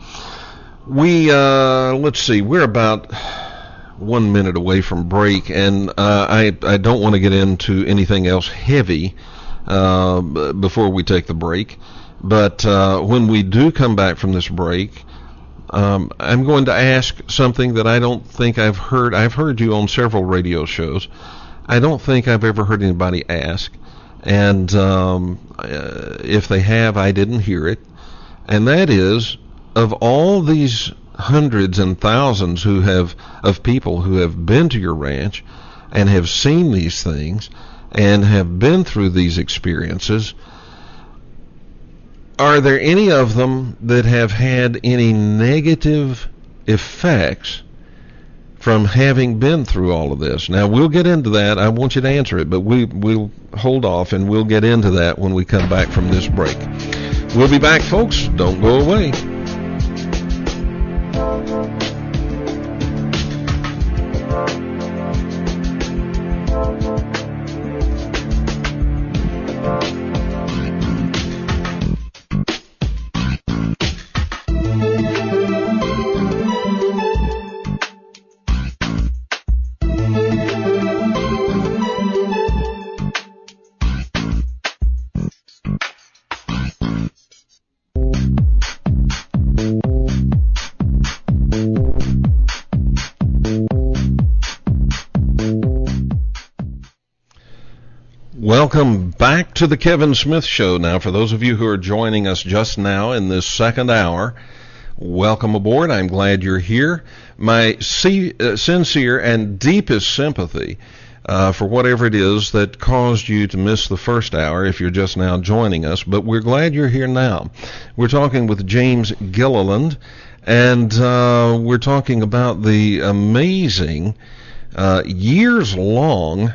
Let's see, we're about 1 minute away from break, and I don't want to get into anything else heavy before we take the break. But when we do come back from this break, I'm going to ask something that I don't think I've heard. I've heard you on several radio shows. I don't think I've ever heard anybody ask. And if they have, I didn't hear it. And that is, of all these hundreds and thousands of people who have been to your ranch and have seen these things and have been through these experiences, are there any of them that have had any negative effects from having been through all of this? Now, we'll get into that. I want you to answer it, but we'll hold off and we'll get into that when we come back from this break. We'll be back, folks. Don't go away. Welcome back to the Kevin Smith Show. Now, for those of you who are joining us just now in this second hour, welcome aboard. I'm glad you're here. My sincere and deepest sympathy for whatever it is that caused you to miss the first hour if you're just now joining us, but we're glad you're here now. We're talking with James Gilliland, and we're talking about the amazing, years-long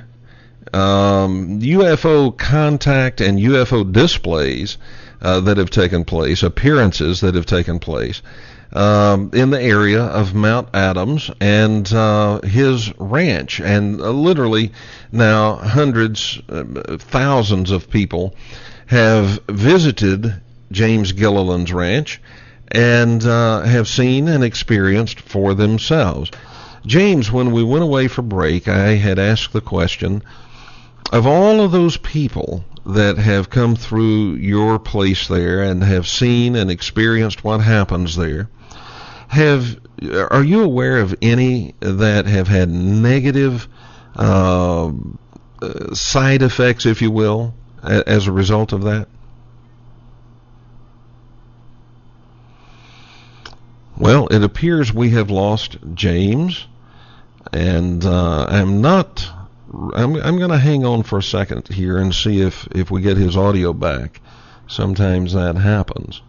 UFO contact and UFO displays that have taken place, appearances that have taken place in the area of Mount Adams and his ranch. And literally now hundreds, thousands of people have visited James Gilliland's ranch and have seen and experienced for themselves. James, when we went away for break, I had asked the question, of all of those people that have come through your place there and have seen and experienced what happens there, are you aware of any that have had negative side effects, if you will, as a result of that? Well, it appears we have lost James, and I'm going to hang on for a second here and see if we get his audio back. Sometimes that happens,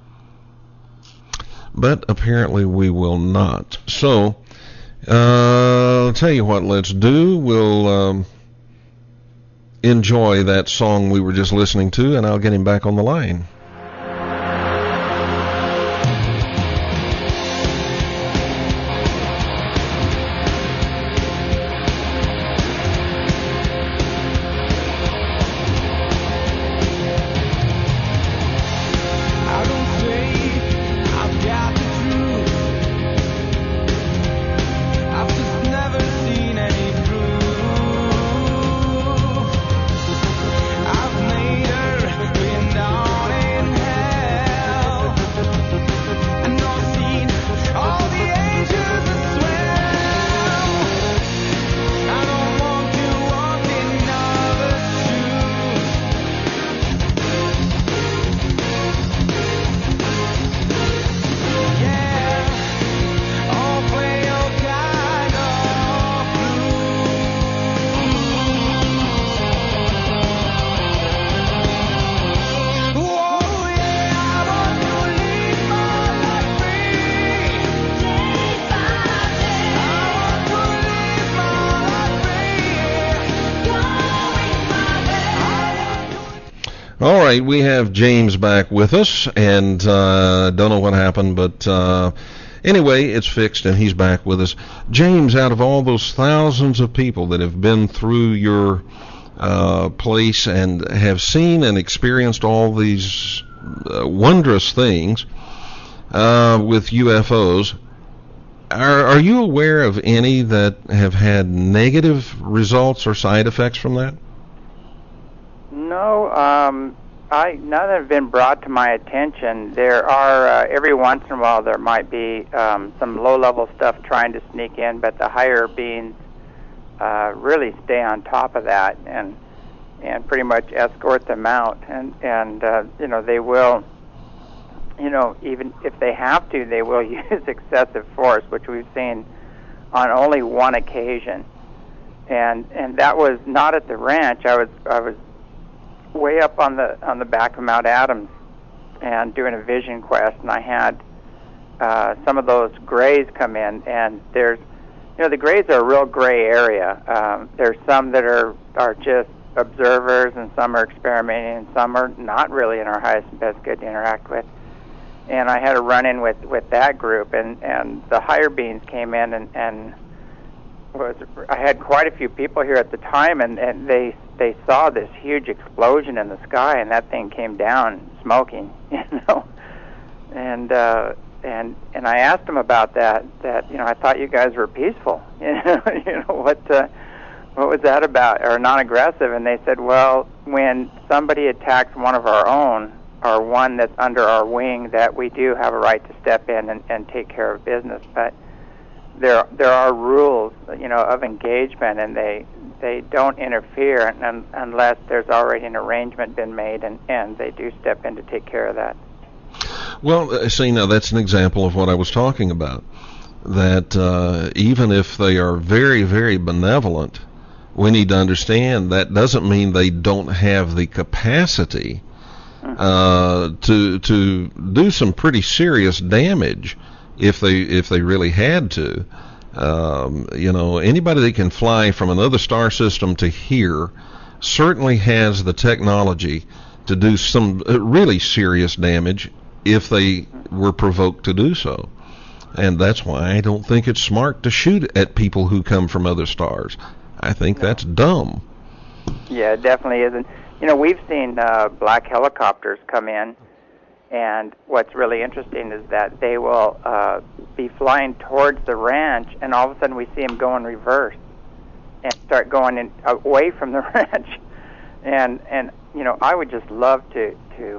but apparently we will not. So, I'll tell you what let's do. We'll enjoy that song we were just listening to, and I'll get him back on the line. All right, we have James back with us, and don't know what happened, but anyway, it's fixed, and he's back with us. James, out of all those thousands of people that have been through your place and have seen and experienced all these wondrous things with UFOs, are you aware of any that have had negative results or side effects from that? No, none have been brought to my attention. There are, every once in a while, there might be some low-level stuff trying to sneak in, but the higher beings really stay on top of that and pretty much escort them out. And they will, even if they have to, they will use excessive force, which we've seen on only one occasion. And that was not at the ranch. I was way up on the back of Mount Adams and doing a vision quest, and I had some of those grays come in, and there's, the grays are a real gray area. There's some that are just observers, and some are experimenting, and some are not really in our highest and best good to interact with. And I had a run-in with that group, and the higher beings came in, and I had quite a few people here at the time, and they saw this huge explosion in the sky, and that thing came down smoking, and I asked them about that I thought you guys were peaceful, what was that about, or non-aggressive? And they said, well, when somebody attacks one of our own, or one that's under our wing, that we do have a right to step in and take care of business, but there are rules, of engagement, and they don't interfere unless there's already an arrangement been made, and they do step in to take care of that. Well, see, now that's an example of what I was talking about, that even if they are very, very benevolent, we need to understand that doesn't mean they don't have the capacity to do some pretty serious damage if they really had to. Anybody that can fly from another star system to here certainly has the technology to do some really serious damage if they were provoked to do so. And that's why I don't think it's smart to shoot at people who come from other stars. I think that's dumb. Yeah, it definitely isn't. We've seen black helicopters come in, and what's really interesting is that they will be flying towards the ranch, and all of a sudden we see them go in reverse and start going away from the ranch. And I would just love to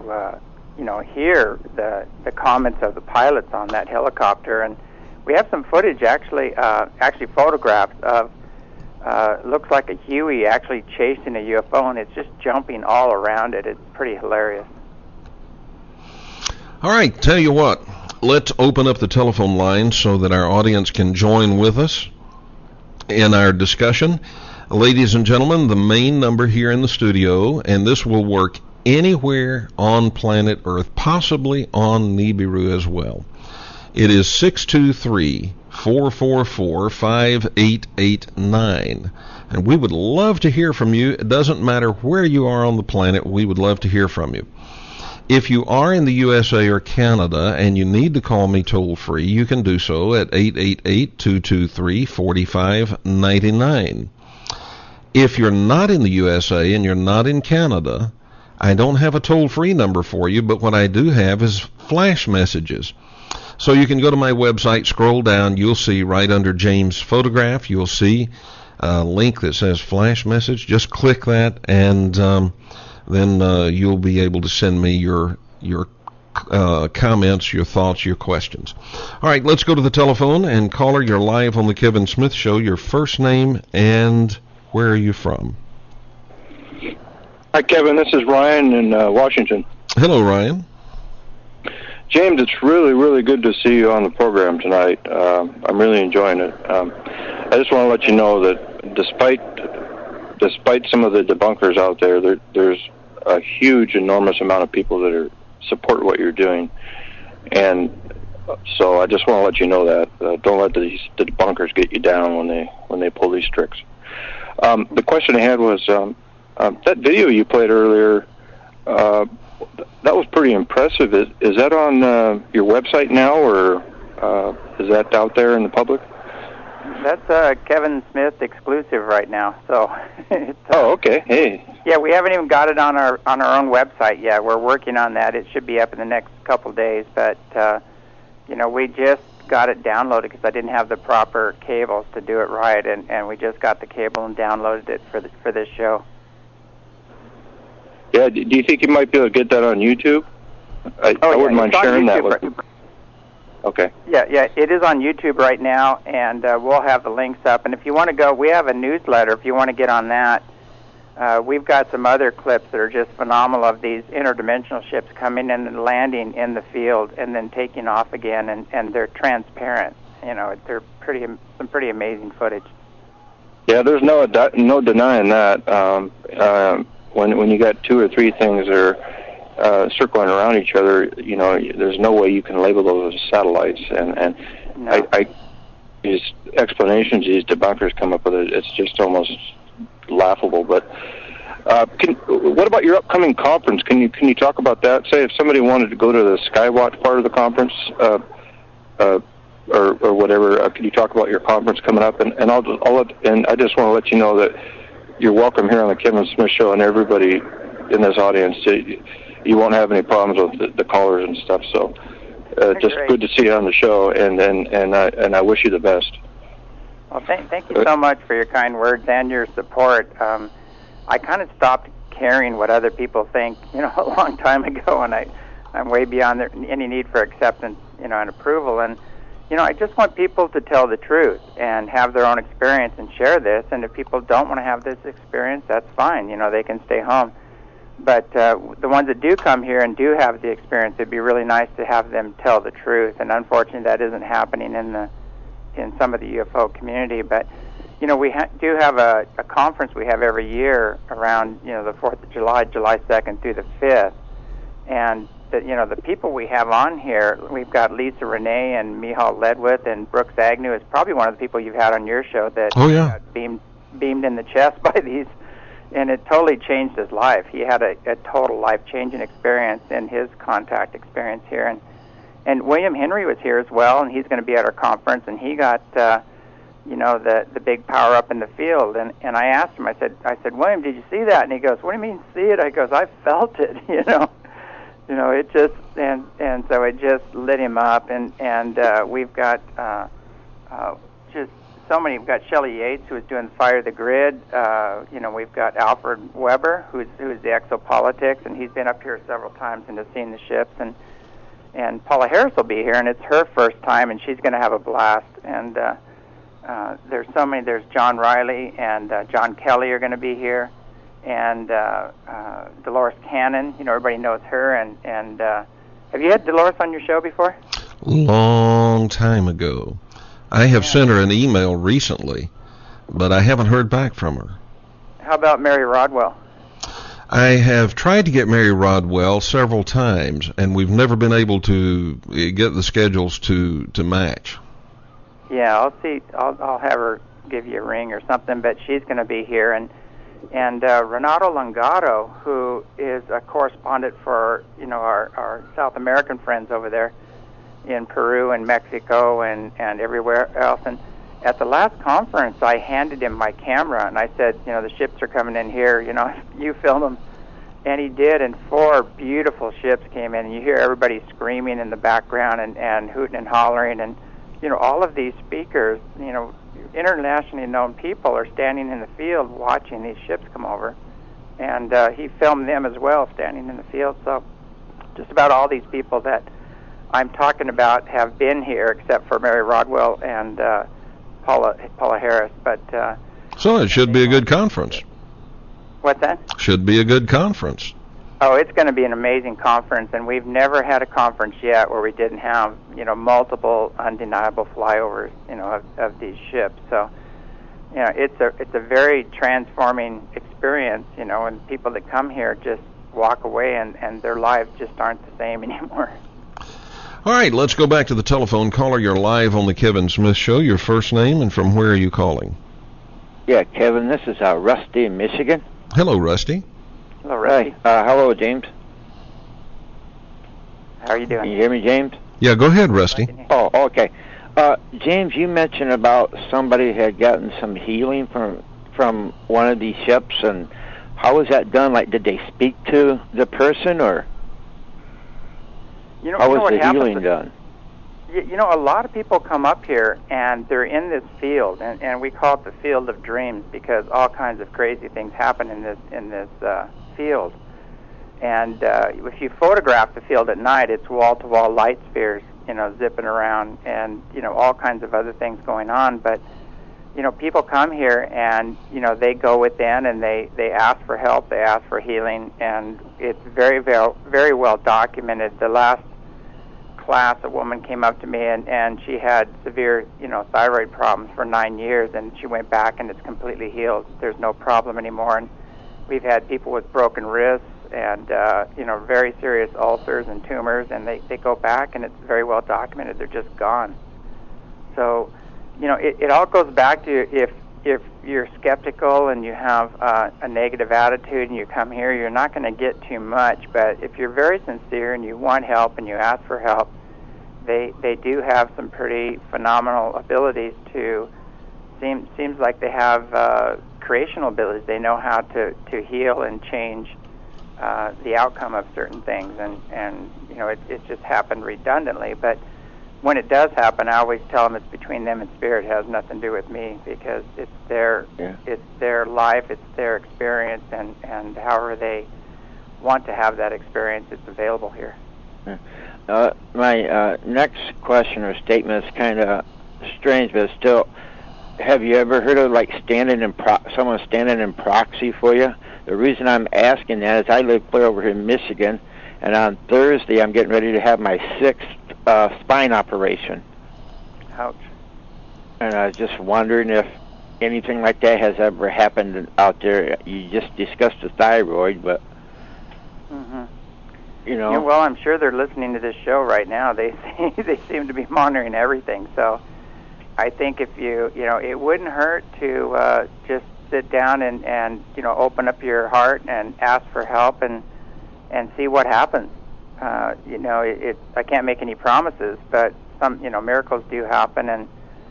hear the comments of the pilots on that helicopter. And we have some footage, actually photographs of looks like a Huey actually chasing a UFO, and it's just jumping all around it. It's pretty hilarious. All right, tell you what, let's open up the telephone line so that our audience can join with us in our discussion. Ladies and gentlemen, the main number here in the studio, and this will work anywhere on planet Earth, possibly on Nibiru as well. It is 623-444-5889. And we would love to hear from you. It doesn't matter where you are on the planet, we would love to hear from you. If you are in the USA or Canada and you need to call me toll-free, you can do so at 888-223-4599. If you're not in the USA and you're not in Canada, I don't have a toll-free number for you, but what I do have is flash messages. So you can go to my website, scroll down, you'll see right under James' photograph, you'll see a link that says flash message. Just click that, and then you'll be able to send me your comments, your thoughts, your questions. All right, let's go to the telephone. And caller, you're live on the Kevin Smith Show. Your first name and where are you from? Hi, Kevin. This is Ryan in Washington. Hello, Ryan. James, it's really, really good to see you on the program tonight. I'm really enjoying it. I just want to let you know that despite some of the debunkers out there, there's a huge, enormous amount of people that support what you're doing. And so I just want to let you know that. Don't let the debunkers get you down when they pull these tricks. The question I had was, that video you played earlier, that was pretty impressive. Is that on your website now, or is that out there in the public? That's Kevin Smith exclusive right now. So. Oh, okay. Hey. Yeah, we haven't even got it on our own website yet. We're working on that. It should be up in the next couple days. But we just got it downloaded because I didn't have the proper cables to do it right, and we just got the cable and downloaded it for this show. Yeah, do you think you might be able to get that on YouTube? I wouldn't mind sharing that with you. Okay. Yeah, it is on YouTube right now, and we'll have the links up. And if you want to go, we have a newsletter. If you want to get on that, we've got some other clips that are just phenomenal of these interdimensional ships coming in and landing in the field and then taking off again, and they're transparent. They're some pretty amazing footage. Yeah, there's no denying that. When you got two or three things that are circling around each other, there's no way you can label those as satellites. And no. These explanations these debunkers come up with, it's just almost laughable. But what about your upcoming conference? Can you talk about that? Say if somebody wanted to go to the Skywatch part of the conference, or whatever, can you talk about your conference coming up? And I just want to let you know that you're welcome here on the Kevin Smith Show, and everybody in this audience. You won't have any problems with the callers and stuff. So, just great. Good to see you on the show, and I wish you the best. Well, thank you so much for your kind words and your support. I kind of stopped caring what other people think, a long time ago, and I'm way beyond any need for acceptance, and approval. And I just want people to tell the truth and have their own experience and share this. And if people don't want to have this experience, that's fine. They can stay home. But the ones that do come here and do have the experience, it'd be really nice to have them tell the truth. And unfortunately, that isn't happening in some of the UFO community. But we do have a conference we have every year around the 4th of July, July 2nd through the 5th, and the people we have on here, we've got Lisa Renee and Michal Ledwith, and Brooks Agnew is probably one of the people you've had on your show that got beamed in the chest by these, and it totally changed his life. He had a total life-changing experience in his contact experience here, and William Henry was here as well, and he's going to be at our conference, and he got the big power up in the field, and I asked him, I said, William, did you see that? And he goes, what do you mean see it? I goes, I felt it, it just, and so it just lit him up, and we've got just so many. We've got Shelley Yates, who is doing Fire the Grid. We've got Alfred Weber, who's the exopolitics, and he's been up here several times and has seen the ships, and Paula Harris will be here, and it's her first time, and she's going to have a blast. And there's so many. There's John Riley and John Kelly are going to be here, and Dolores Cannon. Everybody knows her, and Have you had Dolores on your show before? Long time ago. I have sent her an email recently, but I haven't heard back from her. How about Mary Rodwell? I have tried to get Mary Rodwell several times, and we've never been able to get the schedules to match. Yeah, I'll see. I'll have her give you a ring or something, but she's going to be here. And Renato Longato, who is a correspondent for our South American friends over there in Peru and Mexico and everywhere else. And at the last conference, I handed him my camera, and I said, the ships are coming in here, you film them. And he did, and 4 beautiful ships came in, and you hear everybody screaming in the background and hooting and hollering. And, all of these speakers, internationally known people are standing in the field watching these ships come over. And he filmed them as well, standing in the field. So just about all these people that I'm talking about have been here, except for Mary Rodwell and Paula Harris. But so it should be a good conference. What's that? Should be a good conference. Oh, it's going to be an amazing conference, and we've never had a conference yet where we didn't have multiple undeniable flyovers of these ships. So it's a very transforming experience, and people that come here just walk away and their lives just aren't the same anymore. All right, let's go back to the telephone. Caller, you're live on the Kevin Smith Show. Your first name and from where are you calling? Yeah, Kevin, this is Rusty in Michigan. Hello, Rusty. Hello, Rusty. Hello, James. How are you doing? Can you hear me, James? Yeah, go ahead, Rusty. Oh, okay. James, you mentioned about somebody had gotten some healing from one of these ships, and how was that done? Like, did they speak to the person, or how was the healing done? A lot of people come up here, and they're in this field, and we call it the field of dreams because all kinds of crazy things happen in this field. And if you photograph the field at night, it's wall-to-wall light spheres, zipping around, and all kinds of other things going on. But people come here, and they go within, and they ask for help, they ask for healing, and it's very, very, very well documented. The last class, a woman came up to me, and she had severe, thyroid problems for 9 years, and she went back, and it's completely healed. There's no problem anymore. And we've had people with broken wrists and, very serious ulcers and tumors, and they go back, and it's very well documented. They're just gone. So, it all goes back to if you're skeptical and you have a negative attitude and you come here, you're not going to get too much. But if you're very sincere and you want help and you ask for help, they do have some pretty phenomenal abilities to. Seems like they have creational abilities. They know how to heal and change the outcome of certain things, and it just happened redundantly. But when it does happen, I always tell them it's between them and spirit. It has nothing to do with me because it's their life, it's their experience, and however they want to have that experience, it's available here. My next question or statement is kind of strange, but still, have you ever heard of like someone standing in proxy for you? The reason I'm asking that is I live clear over here in Michigan, and on Thursday I'm getting ready to have my 6th spine operation. Ouch. And I was just wondering if anything like that has ever happened out there. You just discussed the thyroid, but well, I'm sure they're listening to this show right now. They seem to be monitoring everything. So I think if it wouldn't hurt to just sit down and open up your heart and ask for help and see what happens. I can't make any promises, but some miracles do happen, and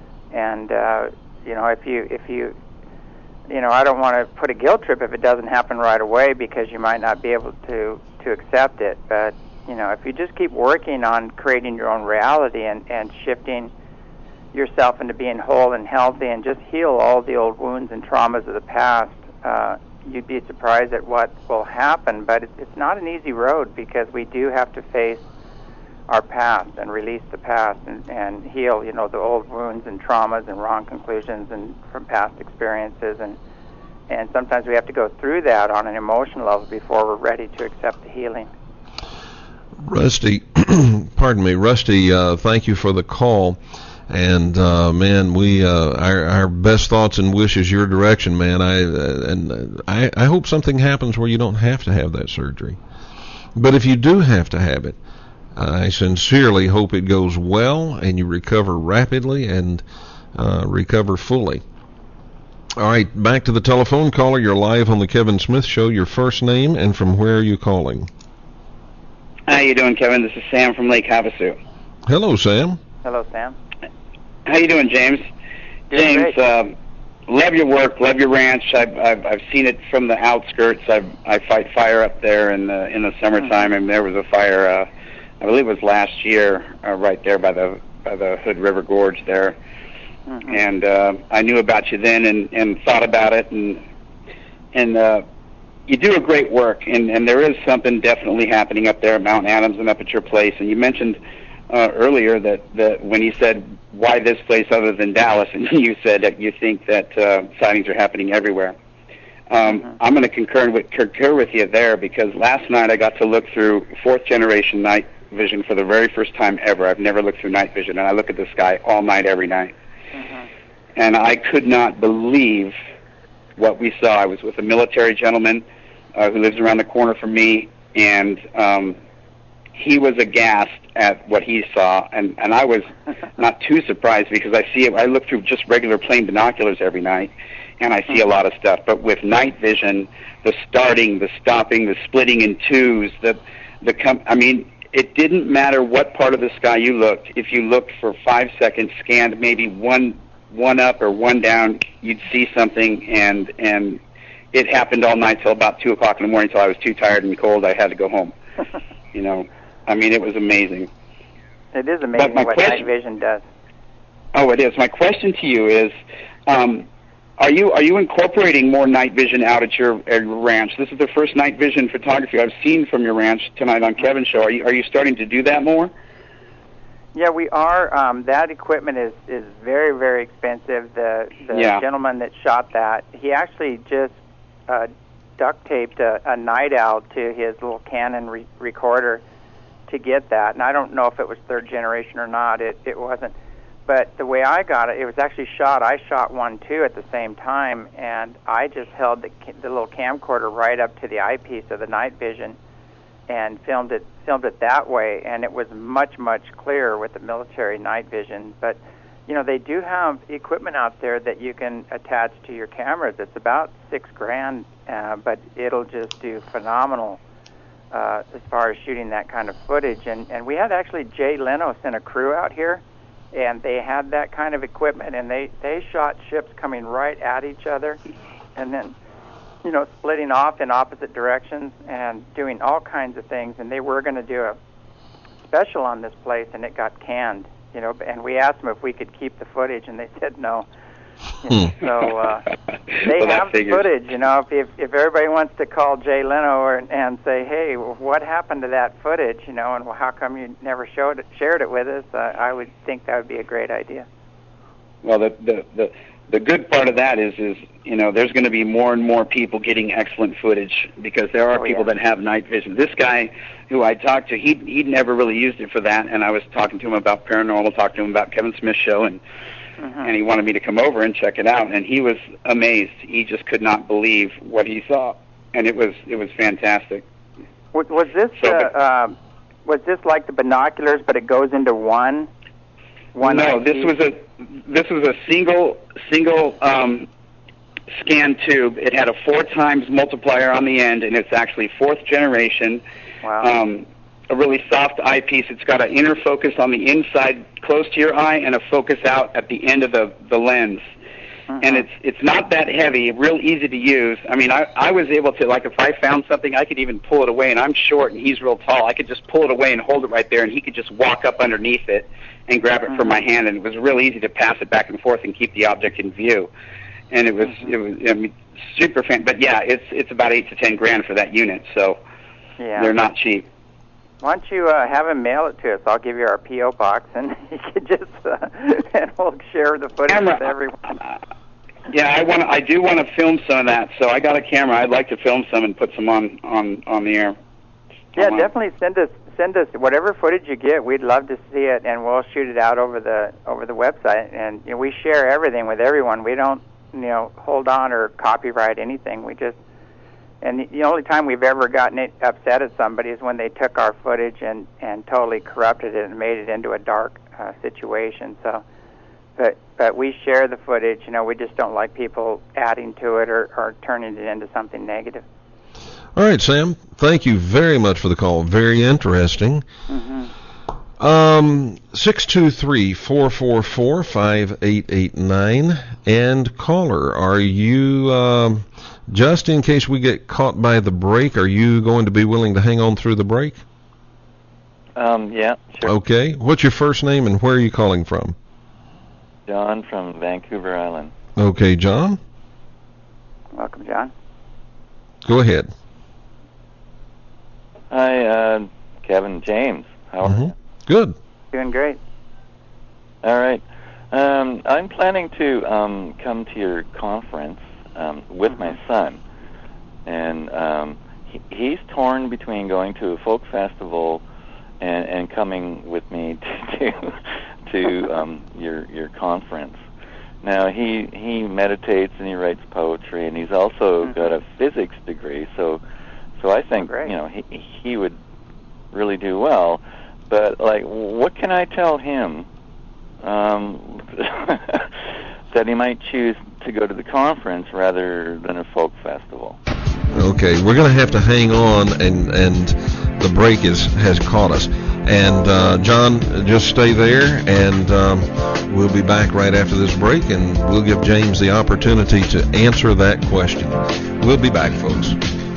if you I don't want to put a guilt trip if it doesn't happen right away because you might not be able to accept it. But if you just keep working on creating your own reality and shifting yourself into being whole and healthy and just heal all the old wounds and traumas of the past, you'd be surprised at what will happen. But it's not an easy road because we do have to face our past and release the past and heal, the old wounds and traumas and wrong conclusions and from past experiences. And sometimes we have to go through that on an emotional level before we're ready to accept the healing. Rusty, pardon me, Rusty, thank you for the call. And man, we our best thoughts and wishes your direction, man. I hope something happens where you don't have to have that surgery. But if you do have to have it, I sincerely hope it goes well and you recover rapidly and recover fully. All right, back to the telephone caller. You're live on the Kevin Smith Show. Your first name and from where are you calling? How you doing, Kevin? This is Sam from Lake Havasu. Hello, Sam. Hello, Sam. How you doing, James? Doing James, love your work, love your ranch. I've seen it from the outskirts. I fight fire up there in the summertime, and there was a fire. I believe it was last year, right there by the Hood River Gorge there. Mm-hmm. And I knew about you then and thought about it, and you do a great work, and there is something definitely happening up there at Mount Adams and up at your place. And you mentioned earlier that when you said why this place other than Dallas, and you said that you think that sightings are happening everywhere. I'm going to concur with you there, because last night I got to look through fourth generation night vision for the very first time ever. I've never looked through night vision, and I look at the sky all night, every night. And I could not believe what we saw. I was with a military gentleman who lives around the corner from me, and he was aghast at what he saw, and I was not too surprised, because I see it. I look through just regular plain binoculars every night, and I see a lot of stuff. But with night vision, the starting, the stopping, the splitting in twos, I mean, it didn't matter what part of the sky you looked. If you looked for 5 seconds, scanned maybe one up or one down, you'd see something, and it happened all night till about 2 o'clock in the morning, till I was too tired and cold. I had to go home. You know, I mean, it was amazing. It is amazing what night vision does. Oh, it is. My question to you is, are you incorporating more night vision out at your ranch? This is the first night vision photography I've seen from your ranch tonight on Kevin's show. Are you starting to do that more? Yeah, we are. That equipment is very, very expensive. The gentleman that shot that, he actually just duct taped a night owl to his little Canon recorder to get that. And I don't know if it was third generation or not. It wasn't. But the way I got it, it was actually shot. I shot one too at the same time, and I just held the little camcorder right up to the eyepiece of the night vision and filmed it that way, and it was much, much clearer with the military night vision. But you know, they do have equipment out there that you can attach to your cameras. It's about $6,000, but it'll just do phenomenal as far as shooting that kind of footage. And we had actually Jay Leno sent a crew out here, and they had that kind of equipment, and they shot ships coming right at each other, and then, you know, splitting off in opposite directions and doing all kinds of things. And they were going to do a special on this place, and it got canned, you know. And we asked them if we could keep the footage, and they said no. You know, so they have the footage, you know. If everybody wants to call Jay Leno and say, hey, what happened to that footage, you know, and how come you never shared it with us, I would think that would be a great idea. Well, the good part of that is you know, there's going to be more and more people getting excellent footage, because there are people that have night vision. This guy who I talked to, he'd never really used it for that, and I was talking to him about paranormal, talking to him about Kevin Smith's show, and he wanted me to come over and check it out, and he was amazed. He just could not believe what he saw, and it was fantastic. Was this like the binoculars, but it goes into one? No, this was a single scan tube. It had a 4 times multiplier on the end, and it's actually 4th generation. Wow. A really soft eyepiece. It's got an inner focus on the inside close to your eye and a focus out at the end of the lens. And it's not that heavy, real easy to use. I mean, I was able to, like, if I found something, I could even pull it away, and I'm short and he's real tall. I could just pull it away and hold it right there, and he could just walk up underneath it and grab it from my hand, and it was real easy to pass it back and forth and keep the object in view. And it was I mean, super fan. But yeah, it's about $8 to $10,000 for that unit, so they're not cheap. Why don't you have him mail it to us? I'll give you our P.O. box, and you can just and we'll share the footage with everyone. Yeah, I do want to film some of that. So I got a camera. I'd like to film some and put some on the air. Yeah, definitely send us send us whatever footage you get. We'd love to see it, and we'll shoot it out over the website. And we share everything with everyone. We don't hold on or copyright anything. And the only time we've ever gotten upset at somebody is when they took our footage and totally corrupted it and made it into a dark situation. So, but we share the footage. We just don't like people adding to it or turning it into something negative. All right, Sam. Thank you very much for the call. Very interesting. 623-444-5889. And caller, are you, just in case we get caught by the break, are you going to be willing to hang on through the break? Yeah, sure. Okay. What's your first name and where are you calling from? John from Vancouver Island. Okay, John. Welcome, John. Go ahead. Hi, Kevin, James. How are you? Good. Doing great. All right. I'm planning to come to your conference with my son, and he's torn between going to a folk festival and coming with me to your conference. Now he meditates and he writes poetry, and he's also got a physics degree. So I think he would really do well. But what can I tell him that he might choose to go to the conference rather than a folk festival? Okay, we're going to have to hang on, and the break has caught us. And John, just stay there, and we'll be back right after this break, and we'll give James the opportunity to answer that question. We'll be back, folks.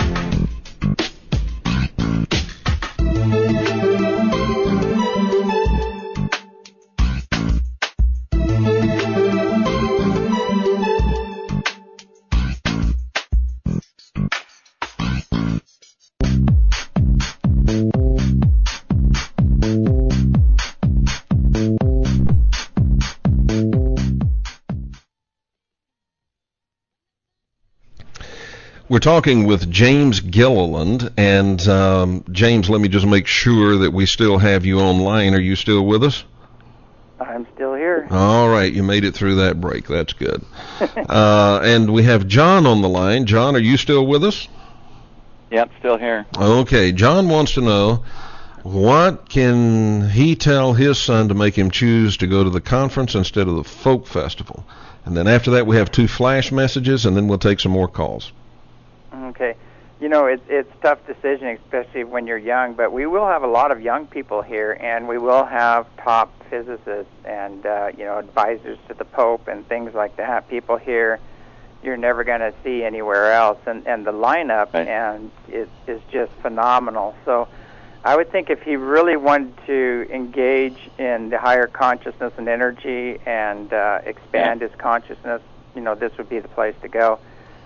We're talking with James Gilliland, and James, let me just make sure that we still have you online. Are you still with us? I'm still here. All right, you made it through that break. That's good. And we have John on the line. John, are you still with us? Yep, still here. Okay, John wants to know, what can he tell his son to make him choose to go to the conference instead of the folk festival? And then after that, we have 2 flash messages, and then we'll take some more calls. Okay. It's a tough decision, especially when you're young, but we will have a lot of young people here, and we will have top physicists and, advisors to the Pope and things like that. People here you're never going to see anywhere else, and the lineup and is just phenomenal. So I would think if he really wanted to engage in the higher consciousness and energy and expand his consciousness, this would be the place to go.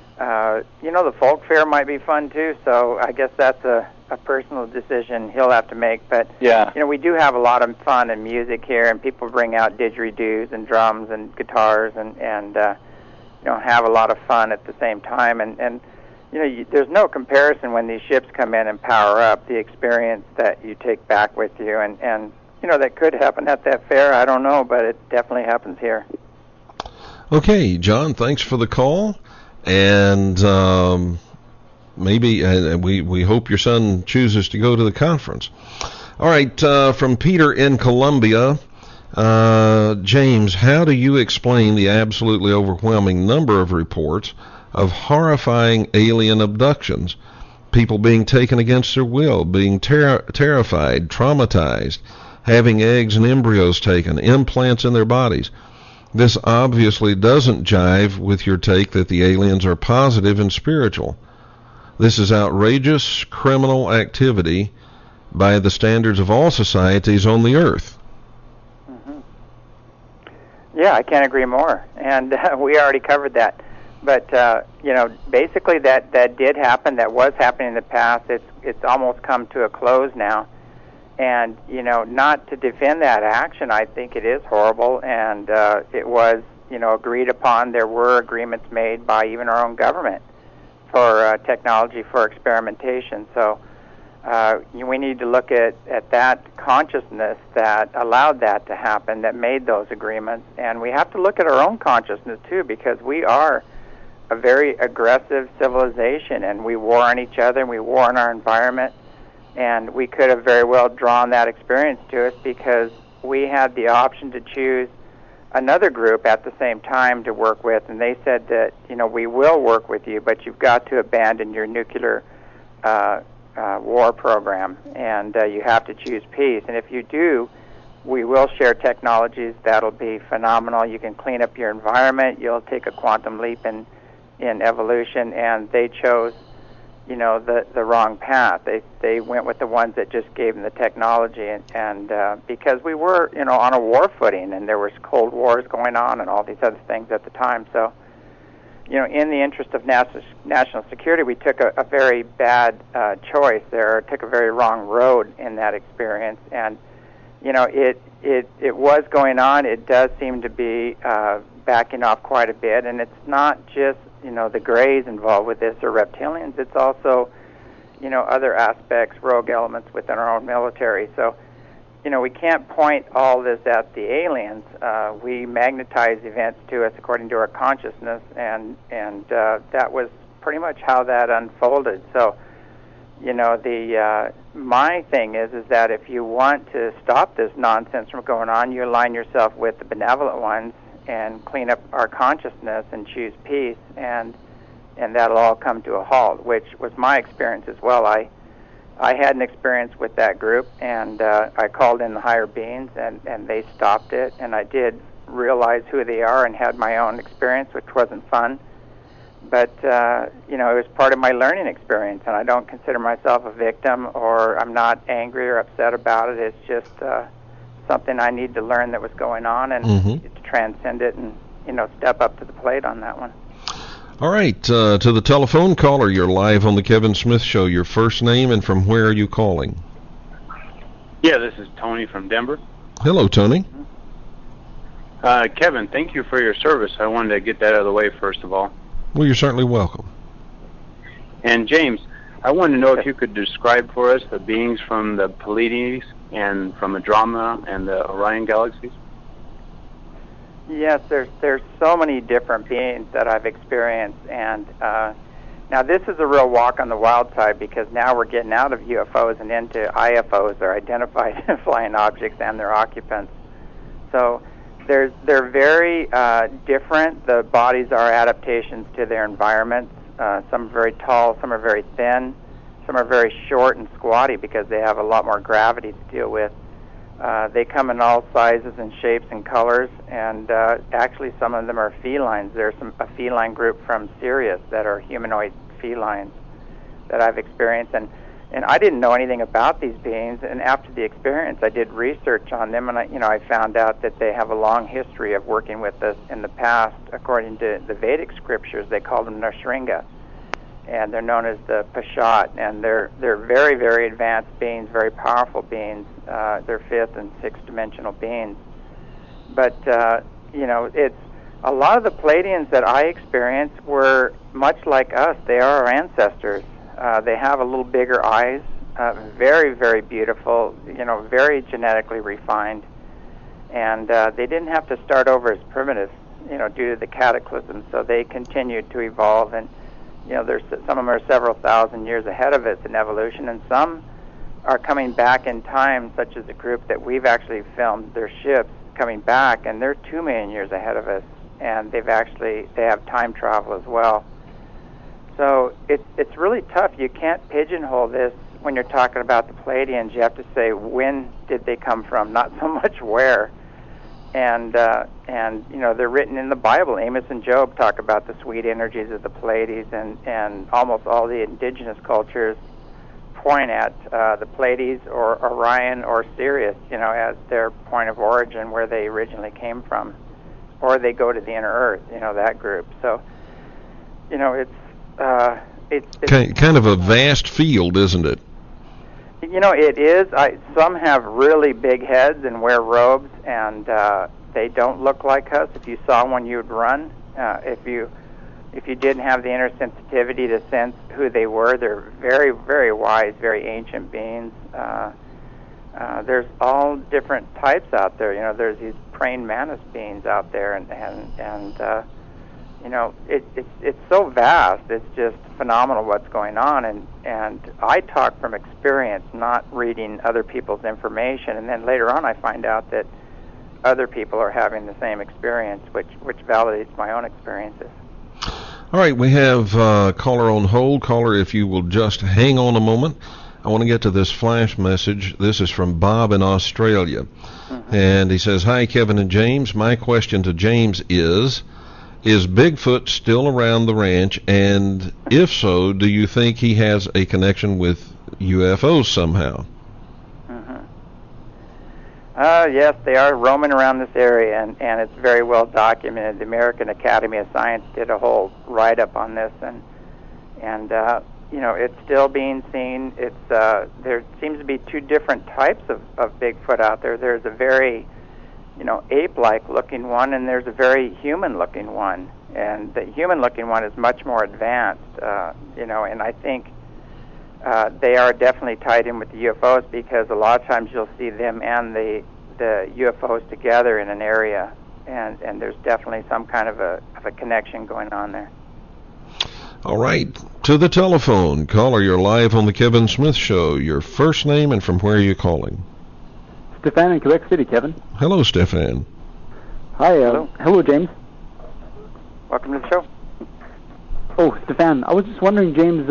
The folk fair might be fun too, so I guess that's a personal decision he'll have to make. But we do have a lot of fun and music here, and people bring out didgeridoos and drums and guitars and have a lot of fun at the same time. And there's no comparison when these ships come in and power up, the experience that you take back with you, and that could happen at that fair. I don't know, but it definitely happens here. Okay, John, thanks for the call. And maybe we hope your son chooses to go to the conference. All right, from Peter in Columbia, James, how do you explain the absolutely overwhelming number of reports of horrifying alien abductions, people being taken against their will, being terrified, traumatized, having eggs and embryos taken, implants in their bodies? This obviously doesn't jive with your take that the aliens are positive and spiritual. This is outrageous criminal activity by the standards of all societies on the earth. Mm-hmm. Yeah, I can't agree more. And we already covered that. But, basically that did happen. That was happening in the past. It's almost come to a close now. And, not to defend that action, I think it is horrible, and it was, agreed upon. There were agreements made by even our own government for technology for experimentation. So we need to look at that consciousness that allowed that to happen, that made those agreements. And we have to look at our own consciousness, too, because we are a very aggressive civilization, and we war on each other, and we war on our environment. And we could have very well drawn that experience to us because we had the option to choose another group at the same time to work with, and they said that, we will work with you, but you've got to abandon your nuclear war program, and you have to choose peace. And if you do, we will share technologies that'll be phenomenal. You can clean up your environment. You'll take a quantum leap in evolution. And they chose, the wrong path. They went with the ones that just gave them the technology, and because we were, on a war footing, and there was Cold Wars going on and all these other things at the time. So, in the interest of national security, we took a very bad choice there, took a very wrong road in that experience. And, it was going on. It does seem to be backing off quite a bit. And it's not just, the Greys involved with this or reptilians. It's also, other aspects, rogue elements within our own military. So, we can't point all this at the aliens. We magnetize events to us according to our consciousness, and that was pretty much how that unfolded. So, my thing is that if you want to stop this nonsense from going on, you align yourself with the benevolent ones and clean up our consciousness and choose peace, and that'll all come to a halt, which was my experience as well. I had an experience with that group, and I called in the higher beings, and they stopped it, and I did realize who they are and had my own experience, which wasn't fun. But, it was part of my learning experience, and I don't consider myself a victim, or I'm not angry or upset about it. It's just something I need to learn that was going on, and to transcend it and, step up to the plate on that one. All right, to the telephone caller, you're live on the Kevin Smith Show. Your first name and from where are you calling? Yeah, this is Tony from Denver. Hello, Tony. Kevin, thank you for your service. I wanted to get that out of the way first of all. Well, you're certainly welcome. And James, I wanted to know if you could describe for us the beings from the Pleiades and from Andromeda and the Orion galaxies. Yes, there's so many different beings that I've experienced, and now this is a real walk on the wild side because now we're getting out of UFOs and into IFOs, or identified flying objects, and their occupants. So they're very different. The bodies are adaptations to their environments. Some are very tall, some are very thin, some are very short and squatty because they have a lot more gravity to deal with. They come in all sizes and shapes and colors, and actually some of them are felines. There's a feline group from Sirius that are humanoid felines that I've experienced, and I didn't know anything about these beings, and after the experience I did research on them, and I found out that they have a long history of working with us in the past. According to the Vedic scriptures, they call them Nrsimha, and they're known as the Pashat, and they're very, very advanced beings, very powerful beings. They're fifth and sixth dimensional beings. But it's a lot of the Pleiadians that I experienced were much like us. They are our ancestors. They have a little bigger eyes, very, very beautiful, very genetically refined, and they didn't have to start over as primitives, due to the cataclysm. So they continued to evolve, and there's some of them are several thousand years ahead of us in evolution, and some are coming back in time, such as a group that we've actually filmed their ships coming back, and they're 2 million years ahead of us, and they have time travel as well. So it's really tough. You can't pigeonhole this when you're talking about the Pleiadians. You have to say, when did they come from, not so much where. And they're written in the Bible. Amos and Job talk about the sweet energies of the Pleiades, and almost all the indigenous cultures point at the Pleiades or Orion or Sirius, as their point of origin, where they originally came from, or they go to the inner Earth, that group. So, it's kind of a vast field, isn't it? It is. Some have really big heads and wear robes, and they don't look like us. If you saw one, you'd run. If you if you didn't have the inner sensitivity to sense who they were. They're very, very wise, very ancient beings. There's all different types out there. You know, there's these praying mantis beings out there, and you know, it's so vast. It's just phenomenal what's going on, and I talk from experience, not reading other people's information. And then later on, I find out that other people are having the same experience, which validates my own experiences. All right, we have a caller on hold. Caller, if you will just hang on a moment. I want to get to this flash message. This is from Bob in Australia. Mm-hmm. And he says, "Hi, Kevin and James. My question to James is Bigfoot still around the ranch? And if so, do you think he has a connection with UFOs somehow?" Yes, they are roaming around this area, and it's very well documented. The American Academy of Science did a whole write-up on this, and you know, it's still being seen. It's there seems to be two different types of Bigfoot out there. There's a very, you know, ape-like looking one, and there's a very human-looking one. And the human-looking one is much more advanced, you know, and I think they are definitely tied in with the UFOs, because a lot of times you'll see them and the UFOs together in an area, and there's definitely some kind of a connection going on there. All right, to the telephone. Caller, you're live on the Kevin Smith Show. Your first name and from where are you calling? Stefan in Quebec City, Kevin. Hello, Stefan. Hi. Hello, James. Welcome to the show. Oh, Stefan, I was just wondering, James,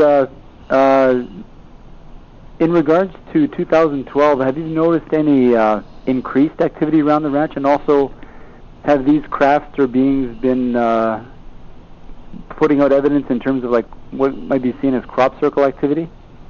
in regards to 2012, have you noticed any increased activity around the ranch? And also, have these crafts or beings been putting out evidence in terms of like what might be seen as crop circle activity?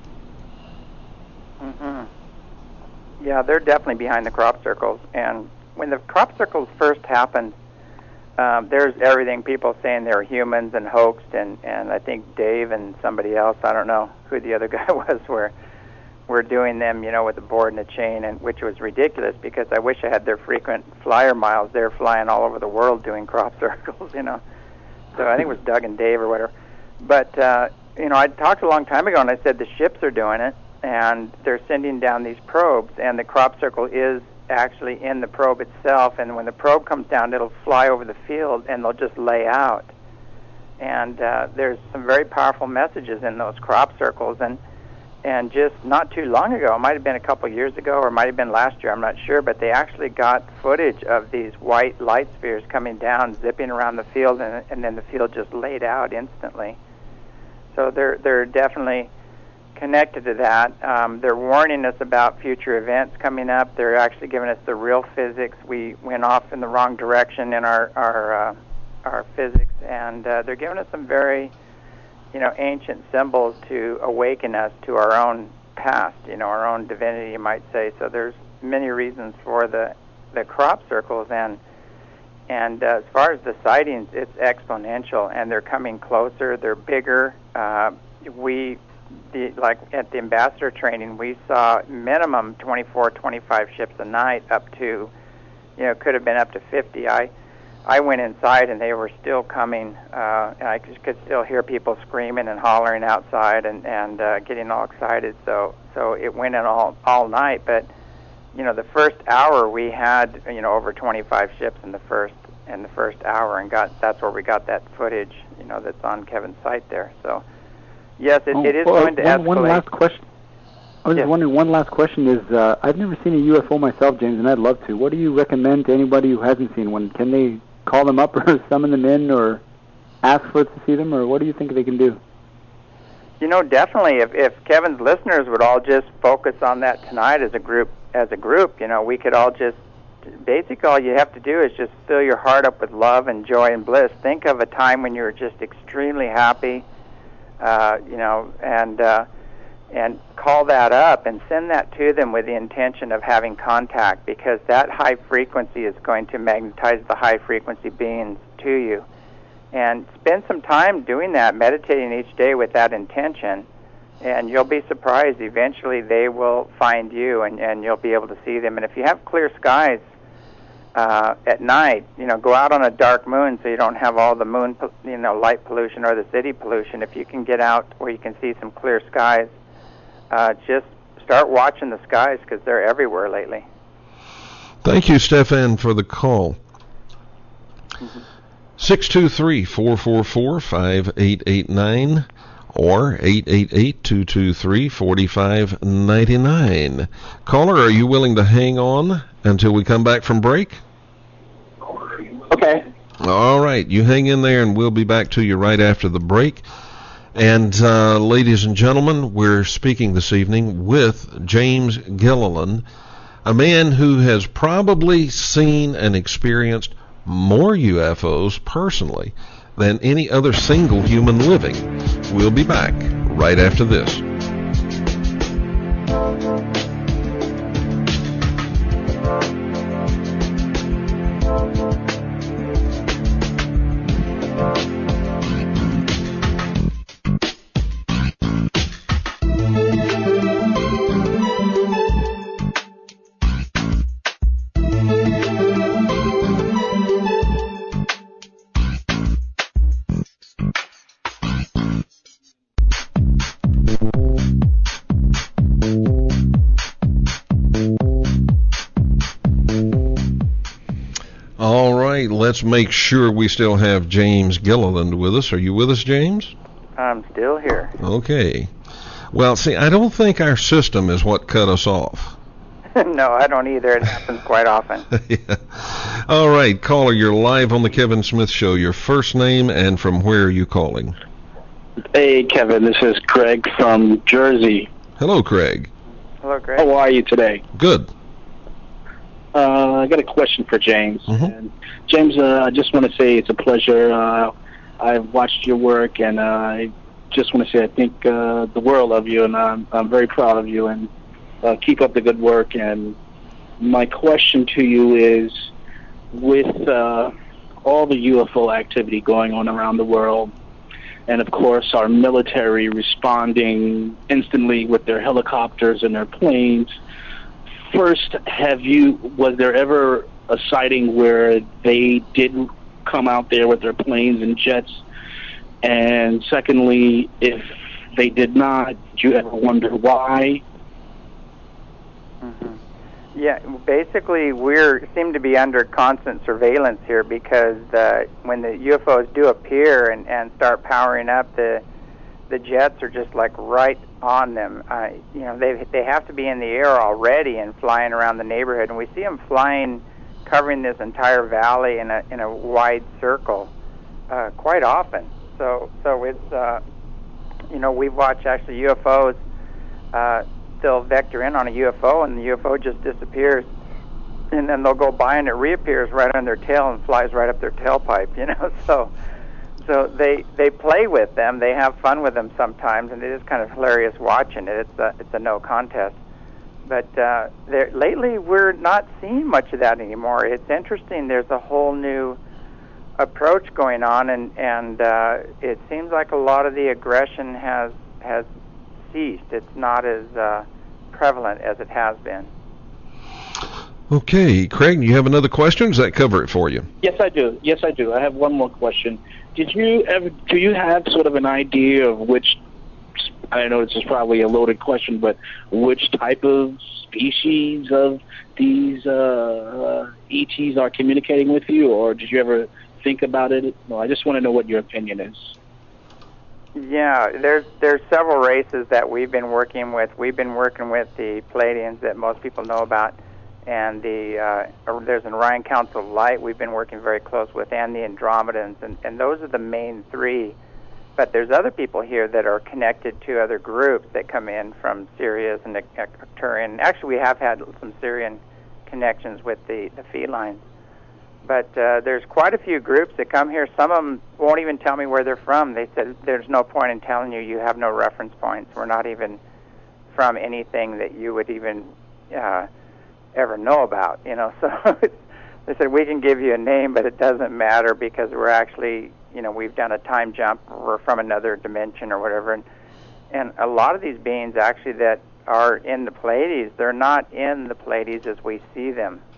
Mm-hmm. Yeah, they're definitely behind the crop circles. And when the crop circles first happened, there's everything, people saying they were humans and hoaxed, and I think Dave and somebody else, I don't know who the other guy was, were doing them, you know, with a board and a chain, and which was ridiculous, because I wish I had their frequent flyer miles. They're flying all over the world doing crop circles, you know. So I think it was Doug and Dave or whatever. But, you know, I talked a long time ago, and I said the ships are doing it, and they're sending down these probes, and the crop circle is actually in the probe itself, and when the probe comes down, it'll fly over the field, and they'll just lay out. And there's some very powerful messages in those crop circles, and just not too long ago, it might have been a couple years ago, or it might have been last year, I'm not sure, but they actually got footage of these white light spheres coming down, zipping around the field, and then the field just laid out instantly. So they're definitely connected to that. They're warning us about future events coming up. They're actually giving us the real physics. We went off in the wrong direction in our physics, and they're giving us some very, you know, ancient symbols to awaken us to our own past, you know, our own divinity, you might say. So there's many reasons for the crop circles, and as far as the sightings, it's exponential, and they're coming closer. They're bigger. Like at the ambassador training, we saw minimum 24, 25 ships a night, up to, you know, could have been up to 50. I went inside, and they were still coming. And I could still hear people screaming and hollering outside, and getting all excited. So it went in all night. But, you know, the first hour we had, you know, over 25 ships in the first hour, and that's where we got that footage, you know, that's on Kevin's site there. So yes, it is going to escalate. One last question. I was just wondering, one last question is, I've never seen a UFO myself, James, and I'd love to. What do you recommend to anybody who hasn't seen one? Can they call them up or summon them in or ask for it to see them, or what do you think they can do? You know, definitely, if Kevin's listeners would all just focus on that tonight as a group, you know, we could all just, basically all you have to do is just fill your heart up with love and joy and bliss. Think of a time when you were just extremely happy, you know, and call that up and send that to them with the intention of having contact, because that high frequency is going to magnetize the high frequency beings to you. And spend some time doing that, meditating each day with that intention, and you'll be surprised. Eventually they will find you, and you'll be able to see them. And if you have clear skies, at night, go out on a dark moon so you don't have all the moon, light pollution or the city pollution. If you can get out where you can see some clear skies, just start watching the skies because they're everywhere lately. Thank you, Stefan, for the call. 623-444-5889 or 888-223-4599. Caller, are you willing to hang on until we come back from break? Okay. All right, you hang in there and we'll be back to you right after the break. And ladies and gentlemen, we're speaking this evening with James Gilliland, a man who has probably seen and experienced more UFOs personally than any other single human living. We'll be back right after this. Let's make sure we still have James Gilliland with us. Are you with us, James? I'm still here. Okay. Well, see, I don't think our system is what cut us off. No, I don't either. It happens quite often. Yeah. All right, caller, you're live on the Kevin Smith Show. Your first name and from where are you calling? Hey, Kevin, this is Craig from Jersey. Hello, Craig. Hello, Craig. How are you today? Good. I got a question for James. Mm-hmm. And James, I just want to say it's a pleasure. I've watched your work, and I just want to say I think the world of you, and I'm very proud of you. And keep up the good work. And my question to you is, with all the UFO activity going on around the world, and of course our military responding instantly with their helicopters and their planes, first, was there ever a sighting where they did come out there with their planes and jets? And secondly, if they did not, did you ever wonder why? Mm-hmm. Yeah, basically we seem to be under constant surveillance here because when the UFOs do appear and start powering up, the jets are just like right on them. They have to be in the air already and flying around the neighborhood, and we see them flying, covering this entire valley in a wide circle quite often. So it's we've watched actually UFOs. They'll vector in on a UFO, and the UFO just disappears, and then they'll go by and it reappears right on their tail and flies right up their tailpipe. So they play with them, they have fun with them sometimes, and it is kind of hilarious watching it. It's a no contest. But lately we're not seeing much of that anymore. It's interesting. There's a whole new approach going on, and it seems like a lot of the aggression has ceased. It's not as prevalent as it has been. Okay, Craig, do you have another question? Does that cover it for you? Yes, I do. I have one more question. Do you have sort of an idea of which, I know this is probably a loaded question, but which type of species of these ETs are communicating with you, or did you ever think about it? No, I just want to know what your opinion is. Yeah, there's several races that we've been working with. We've been working with the Pleiadians that most people know about, and there's an Orion Council of Light we've been working very close with, and the Andromedans, and those are the main three. But there's other people here that are connected to other groups that come in from Sirius and the Arcturian. Actually, we have had some Sirian connections with the felines. But there's quite a few groups that come here. Some of them won't even tell me where they're from. They said, there's no point in telling you. You have no reference points. We're not even from anything that you would even ever know about, So they said, we can give you a name, but it doesn't matter because we're actually, we've done a time jump. We're from another dimension or whatever. And a lot of these beings actually that are in the Pleiades, they're not in the Pleiades as we see them.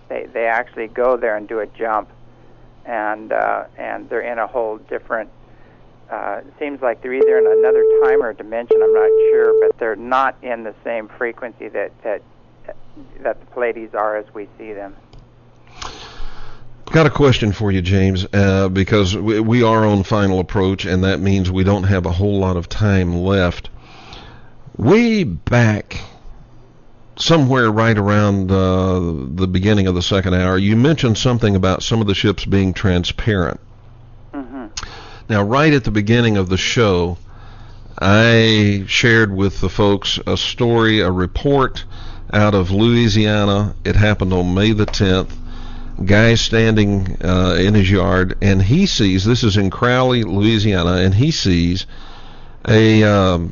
They actually go there and do a jump, and they're in a whole different. It seems like they're either in another time or dimension. I'm not sure, but they're not in the same frequency that the Pleiades are as we see them. Got a question for you, James, because we are on final approach, and that means we don't have a whole lot of time left. Way back, somewhere right around the beginning of the second hour, you mentioned something about some of the ships being transparent. Mm-hmm. Now, right at the beginning of the show, I shared with the folks a report out of Louisiana. It happened on May the 10th. Guy standing in his yard, and he sees, this is in Crowley, Louisiana, and he sees a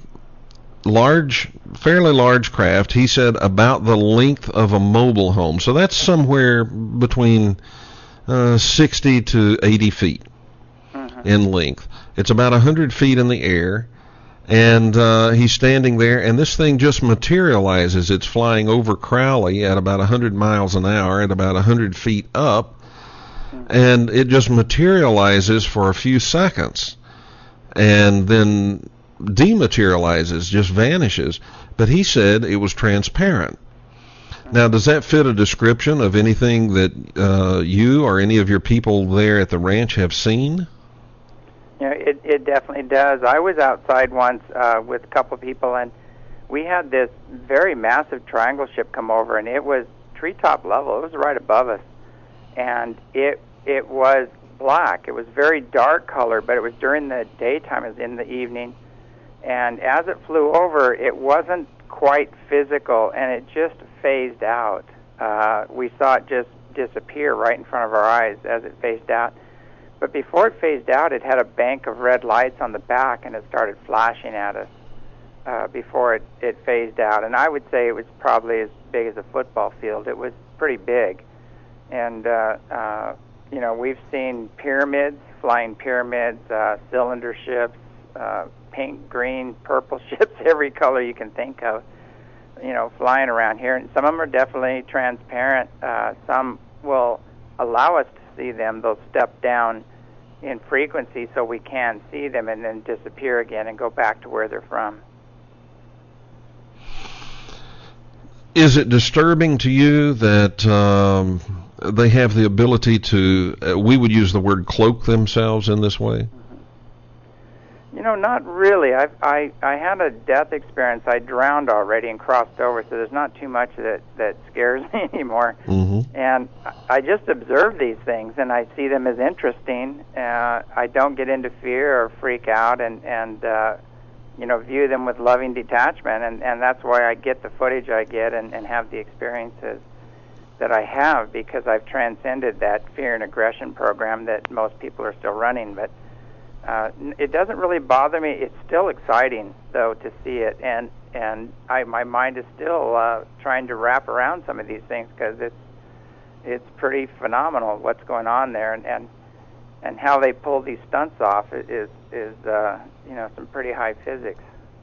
fairly large craft. He said about the length of a mobile home. So that's somewhere between 60 to 80 feet in length. It's about 100 feet in the air, and he's standing there, and this thing just materializes. It's flying over Crowley at about 100 miles an hour at about 100 feet up, and it just materializes for a few seconds and then dematerializes, just vanishes. But he said it was transparent. Now, does that fit a description of anything that you or any of your people there at the ranch have seen? Yeah, it definitely does. I was outside once with a couple of people, and we had this very massive triangle ship come over, and it was treetop level. It was right above us, and it was black. It was very dark color, but it was during the daytime. It was in the evening, and as it flew over, it wasn't quite physical, and it just phased out. We saw it just disappear right in front of our eyes as it phased out. But before it phased out, it had a bank of red lights on the back, and it started flashing at us before it phased out. And I would say it was probably as big as a football field. It was pretty big. And, we've seen pyramids, flying pyramids, cylinder ships, pink, green, purple ships, every color you can think of, flying around here. And some of them are definitely transparent. Some will allow us to see them. They'll step down in frequency so we can see them and then disappear again and go back to where they're from. Is it disturbing to you that they have the ability to, we would use the word cloak themselves in this way? Not really. I had a death experience. I drowned already and crossed over, so there's not too much that scares me anymore. Mm-hmm. And I just observe these things, and I see them as interesting. I don't get into fear or freak out, and view them with loving detachment, and that's why I get the footage I get and have the experiences that I have, because I've transcended that fear and aggression program that most people are still running. But it doesn't really bother me. It's still exciting, though, to see it, and my mind is still trying to wrap around some of these things, because it's pretty phenomenal what's going on there, and how they pull these stunts off is some pretty high physics.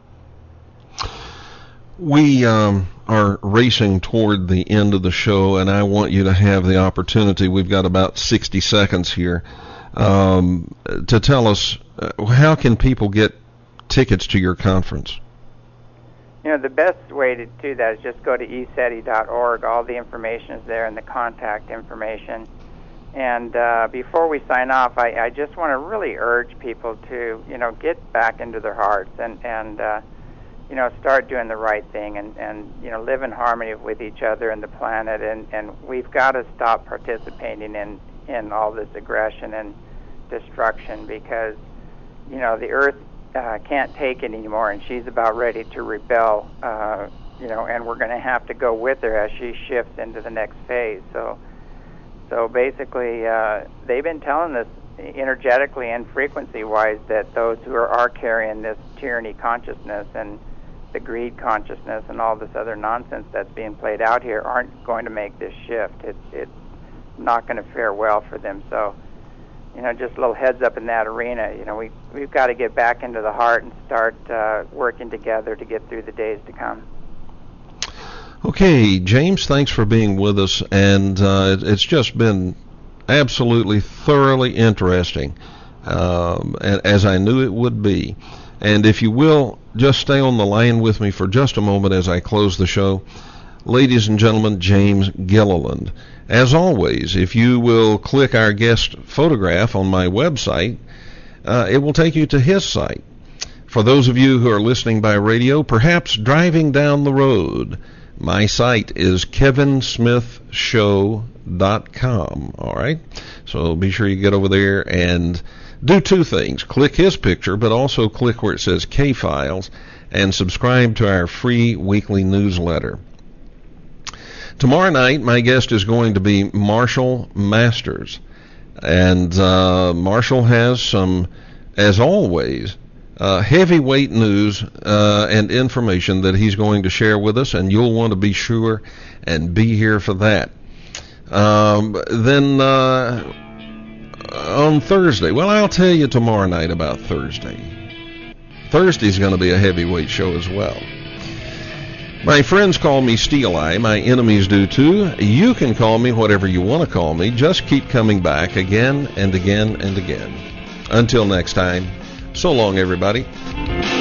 We are racing toward the end of the show, and I want you to have the opportunity. We've got about 60 seconds here. To tell us, how can people get tickets to your conference? The best way to do that is just go to ECETI.org. All the information is there and the contact information. And before we sign off, I just want to really urge people to, get back into their hearts and start doing the right thing and live in harmony with each other and the planet. And we've got to stop participating in all this aggression and destruction, because the earth can't take it anymore, and she's about ready to rebel, and we're going to have to go with her as she shifts into the next phase. So basically they've been telling us energetically and frequency-wise that those who are carrying this tyranny consciousness and the greed consciousness and all this other nonsense that's being played out here aren't going to make this shift. It's not going to fare well for them. So, just a little heads up in that arena. We've got to get back into the heart and start working together to get through the days to come. Okay, James, thanks for being with us, and it's just been absolutely thoroughly interesting, as I knew it would be. And if you will, just stay on the line with me for just a moment as I close the show. Ladies and gentlemen, James Gilliland. As always, if you will click our guest photograph on my website, it will take you to his site. For those of you who are listening by radio, perhaps driving down the road, my site is kevinsmithshow.com, all right? So be sure you get over there and do two things. Click his picture, but also click where it says K-Files and subscribe to our free weekly newsletter. Tomorrow night, my guest is going to be Marshall Masters. And Marshall has some, as always, heavyweight news and information that he's going to share with us, and you'll want to be sure and be here for that. Then on Thursday, well, I'll tell you tomorrow night about Thursday. Thursday's going to be a heavyweight show as well. My friends call me Steel Eye. My enemies do too. You can call me whatever you want to call me. Just keep coming back again and again and again. Until next time, so long, everybody.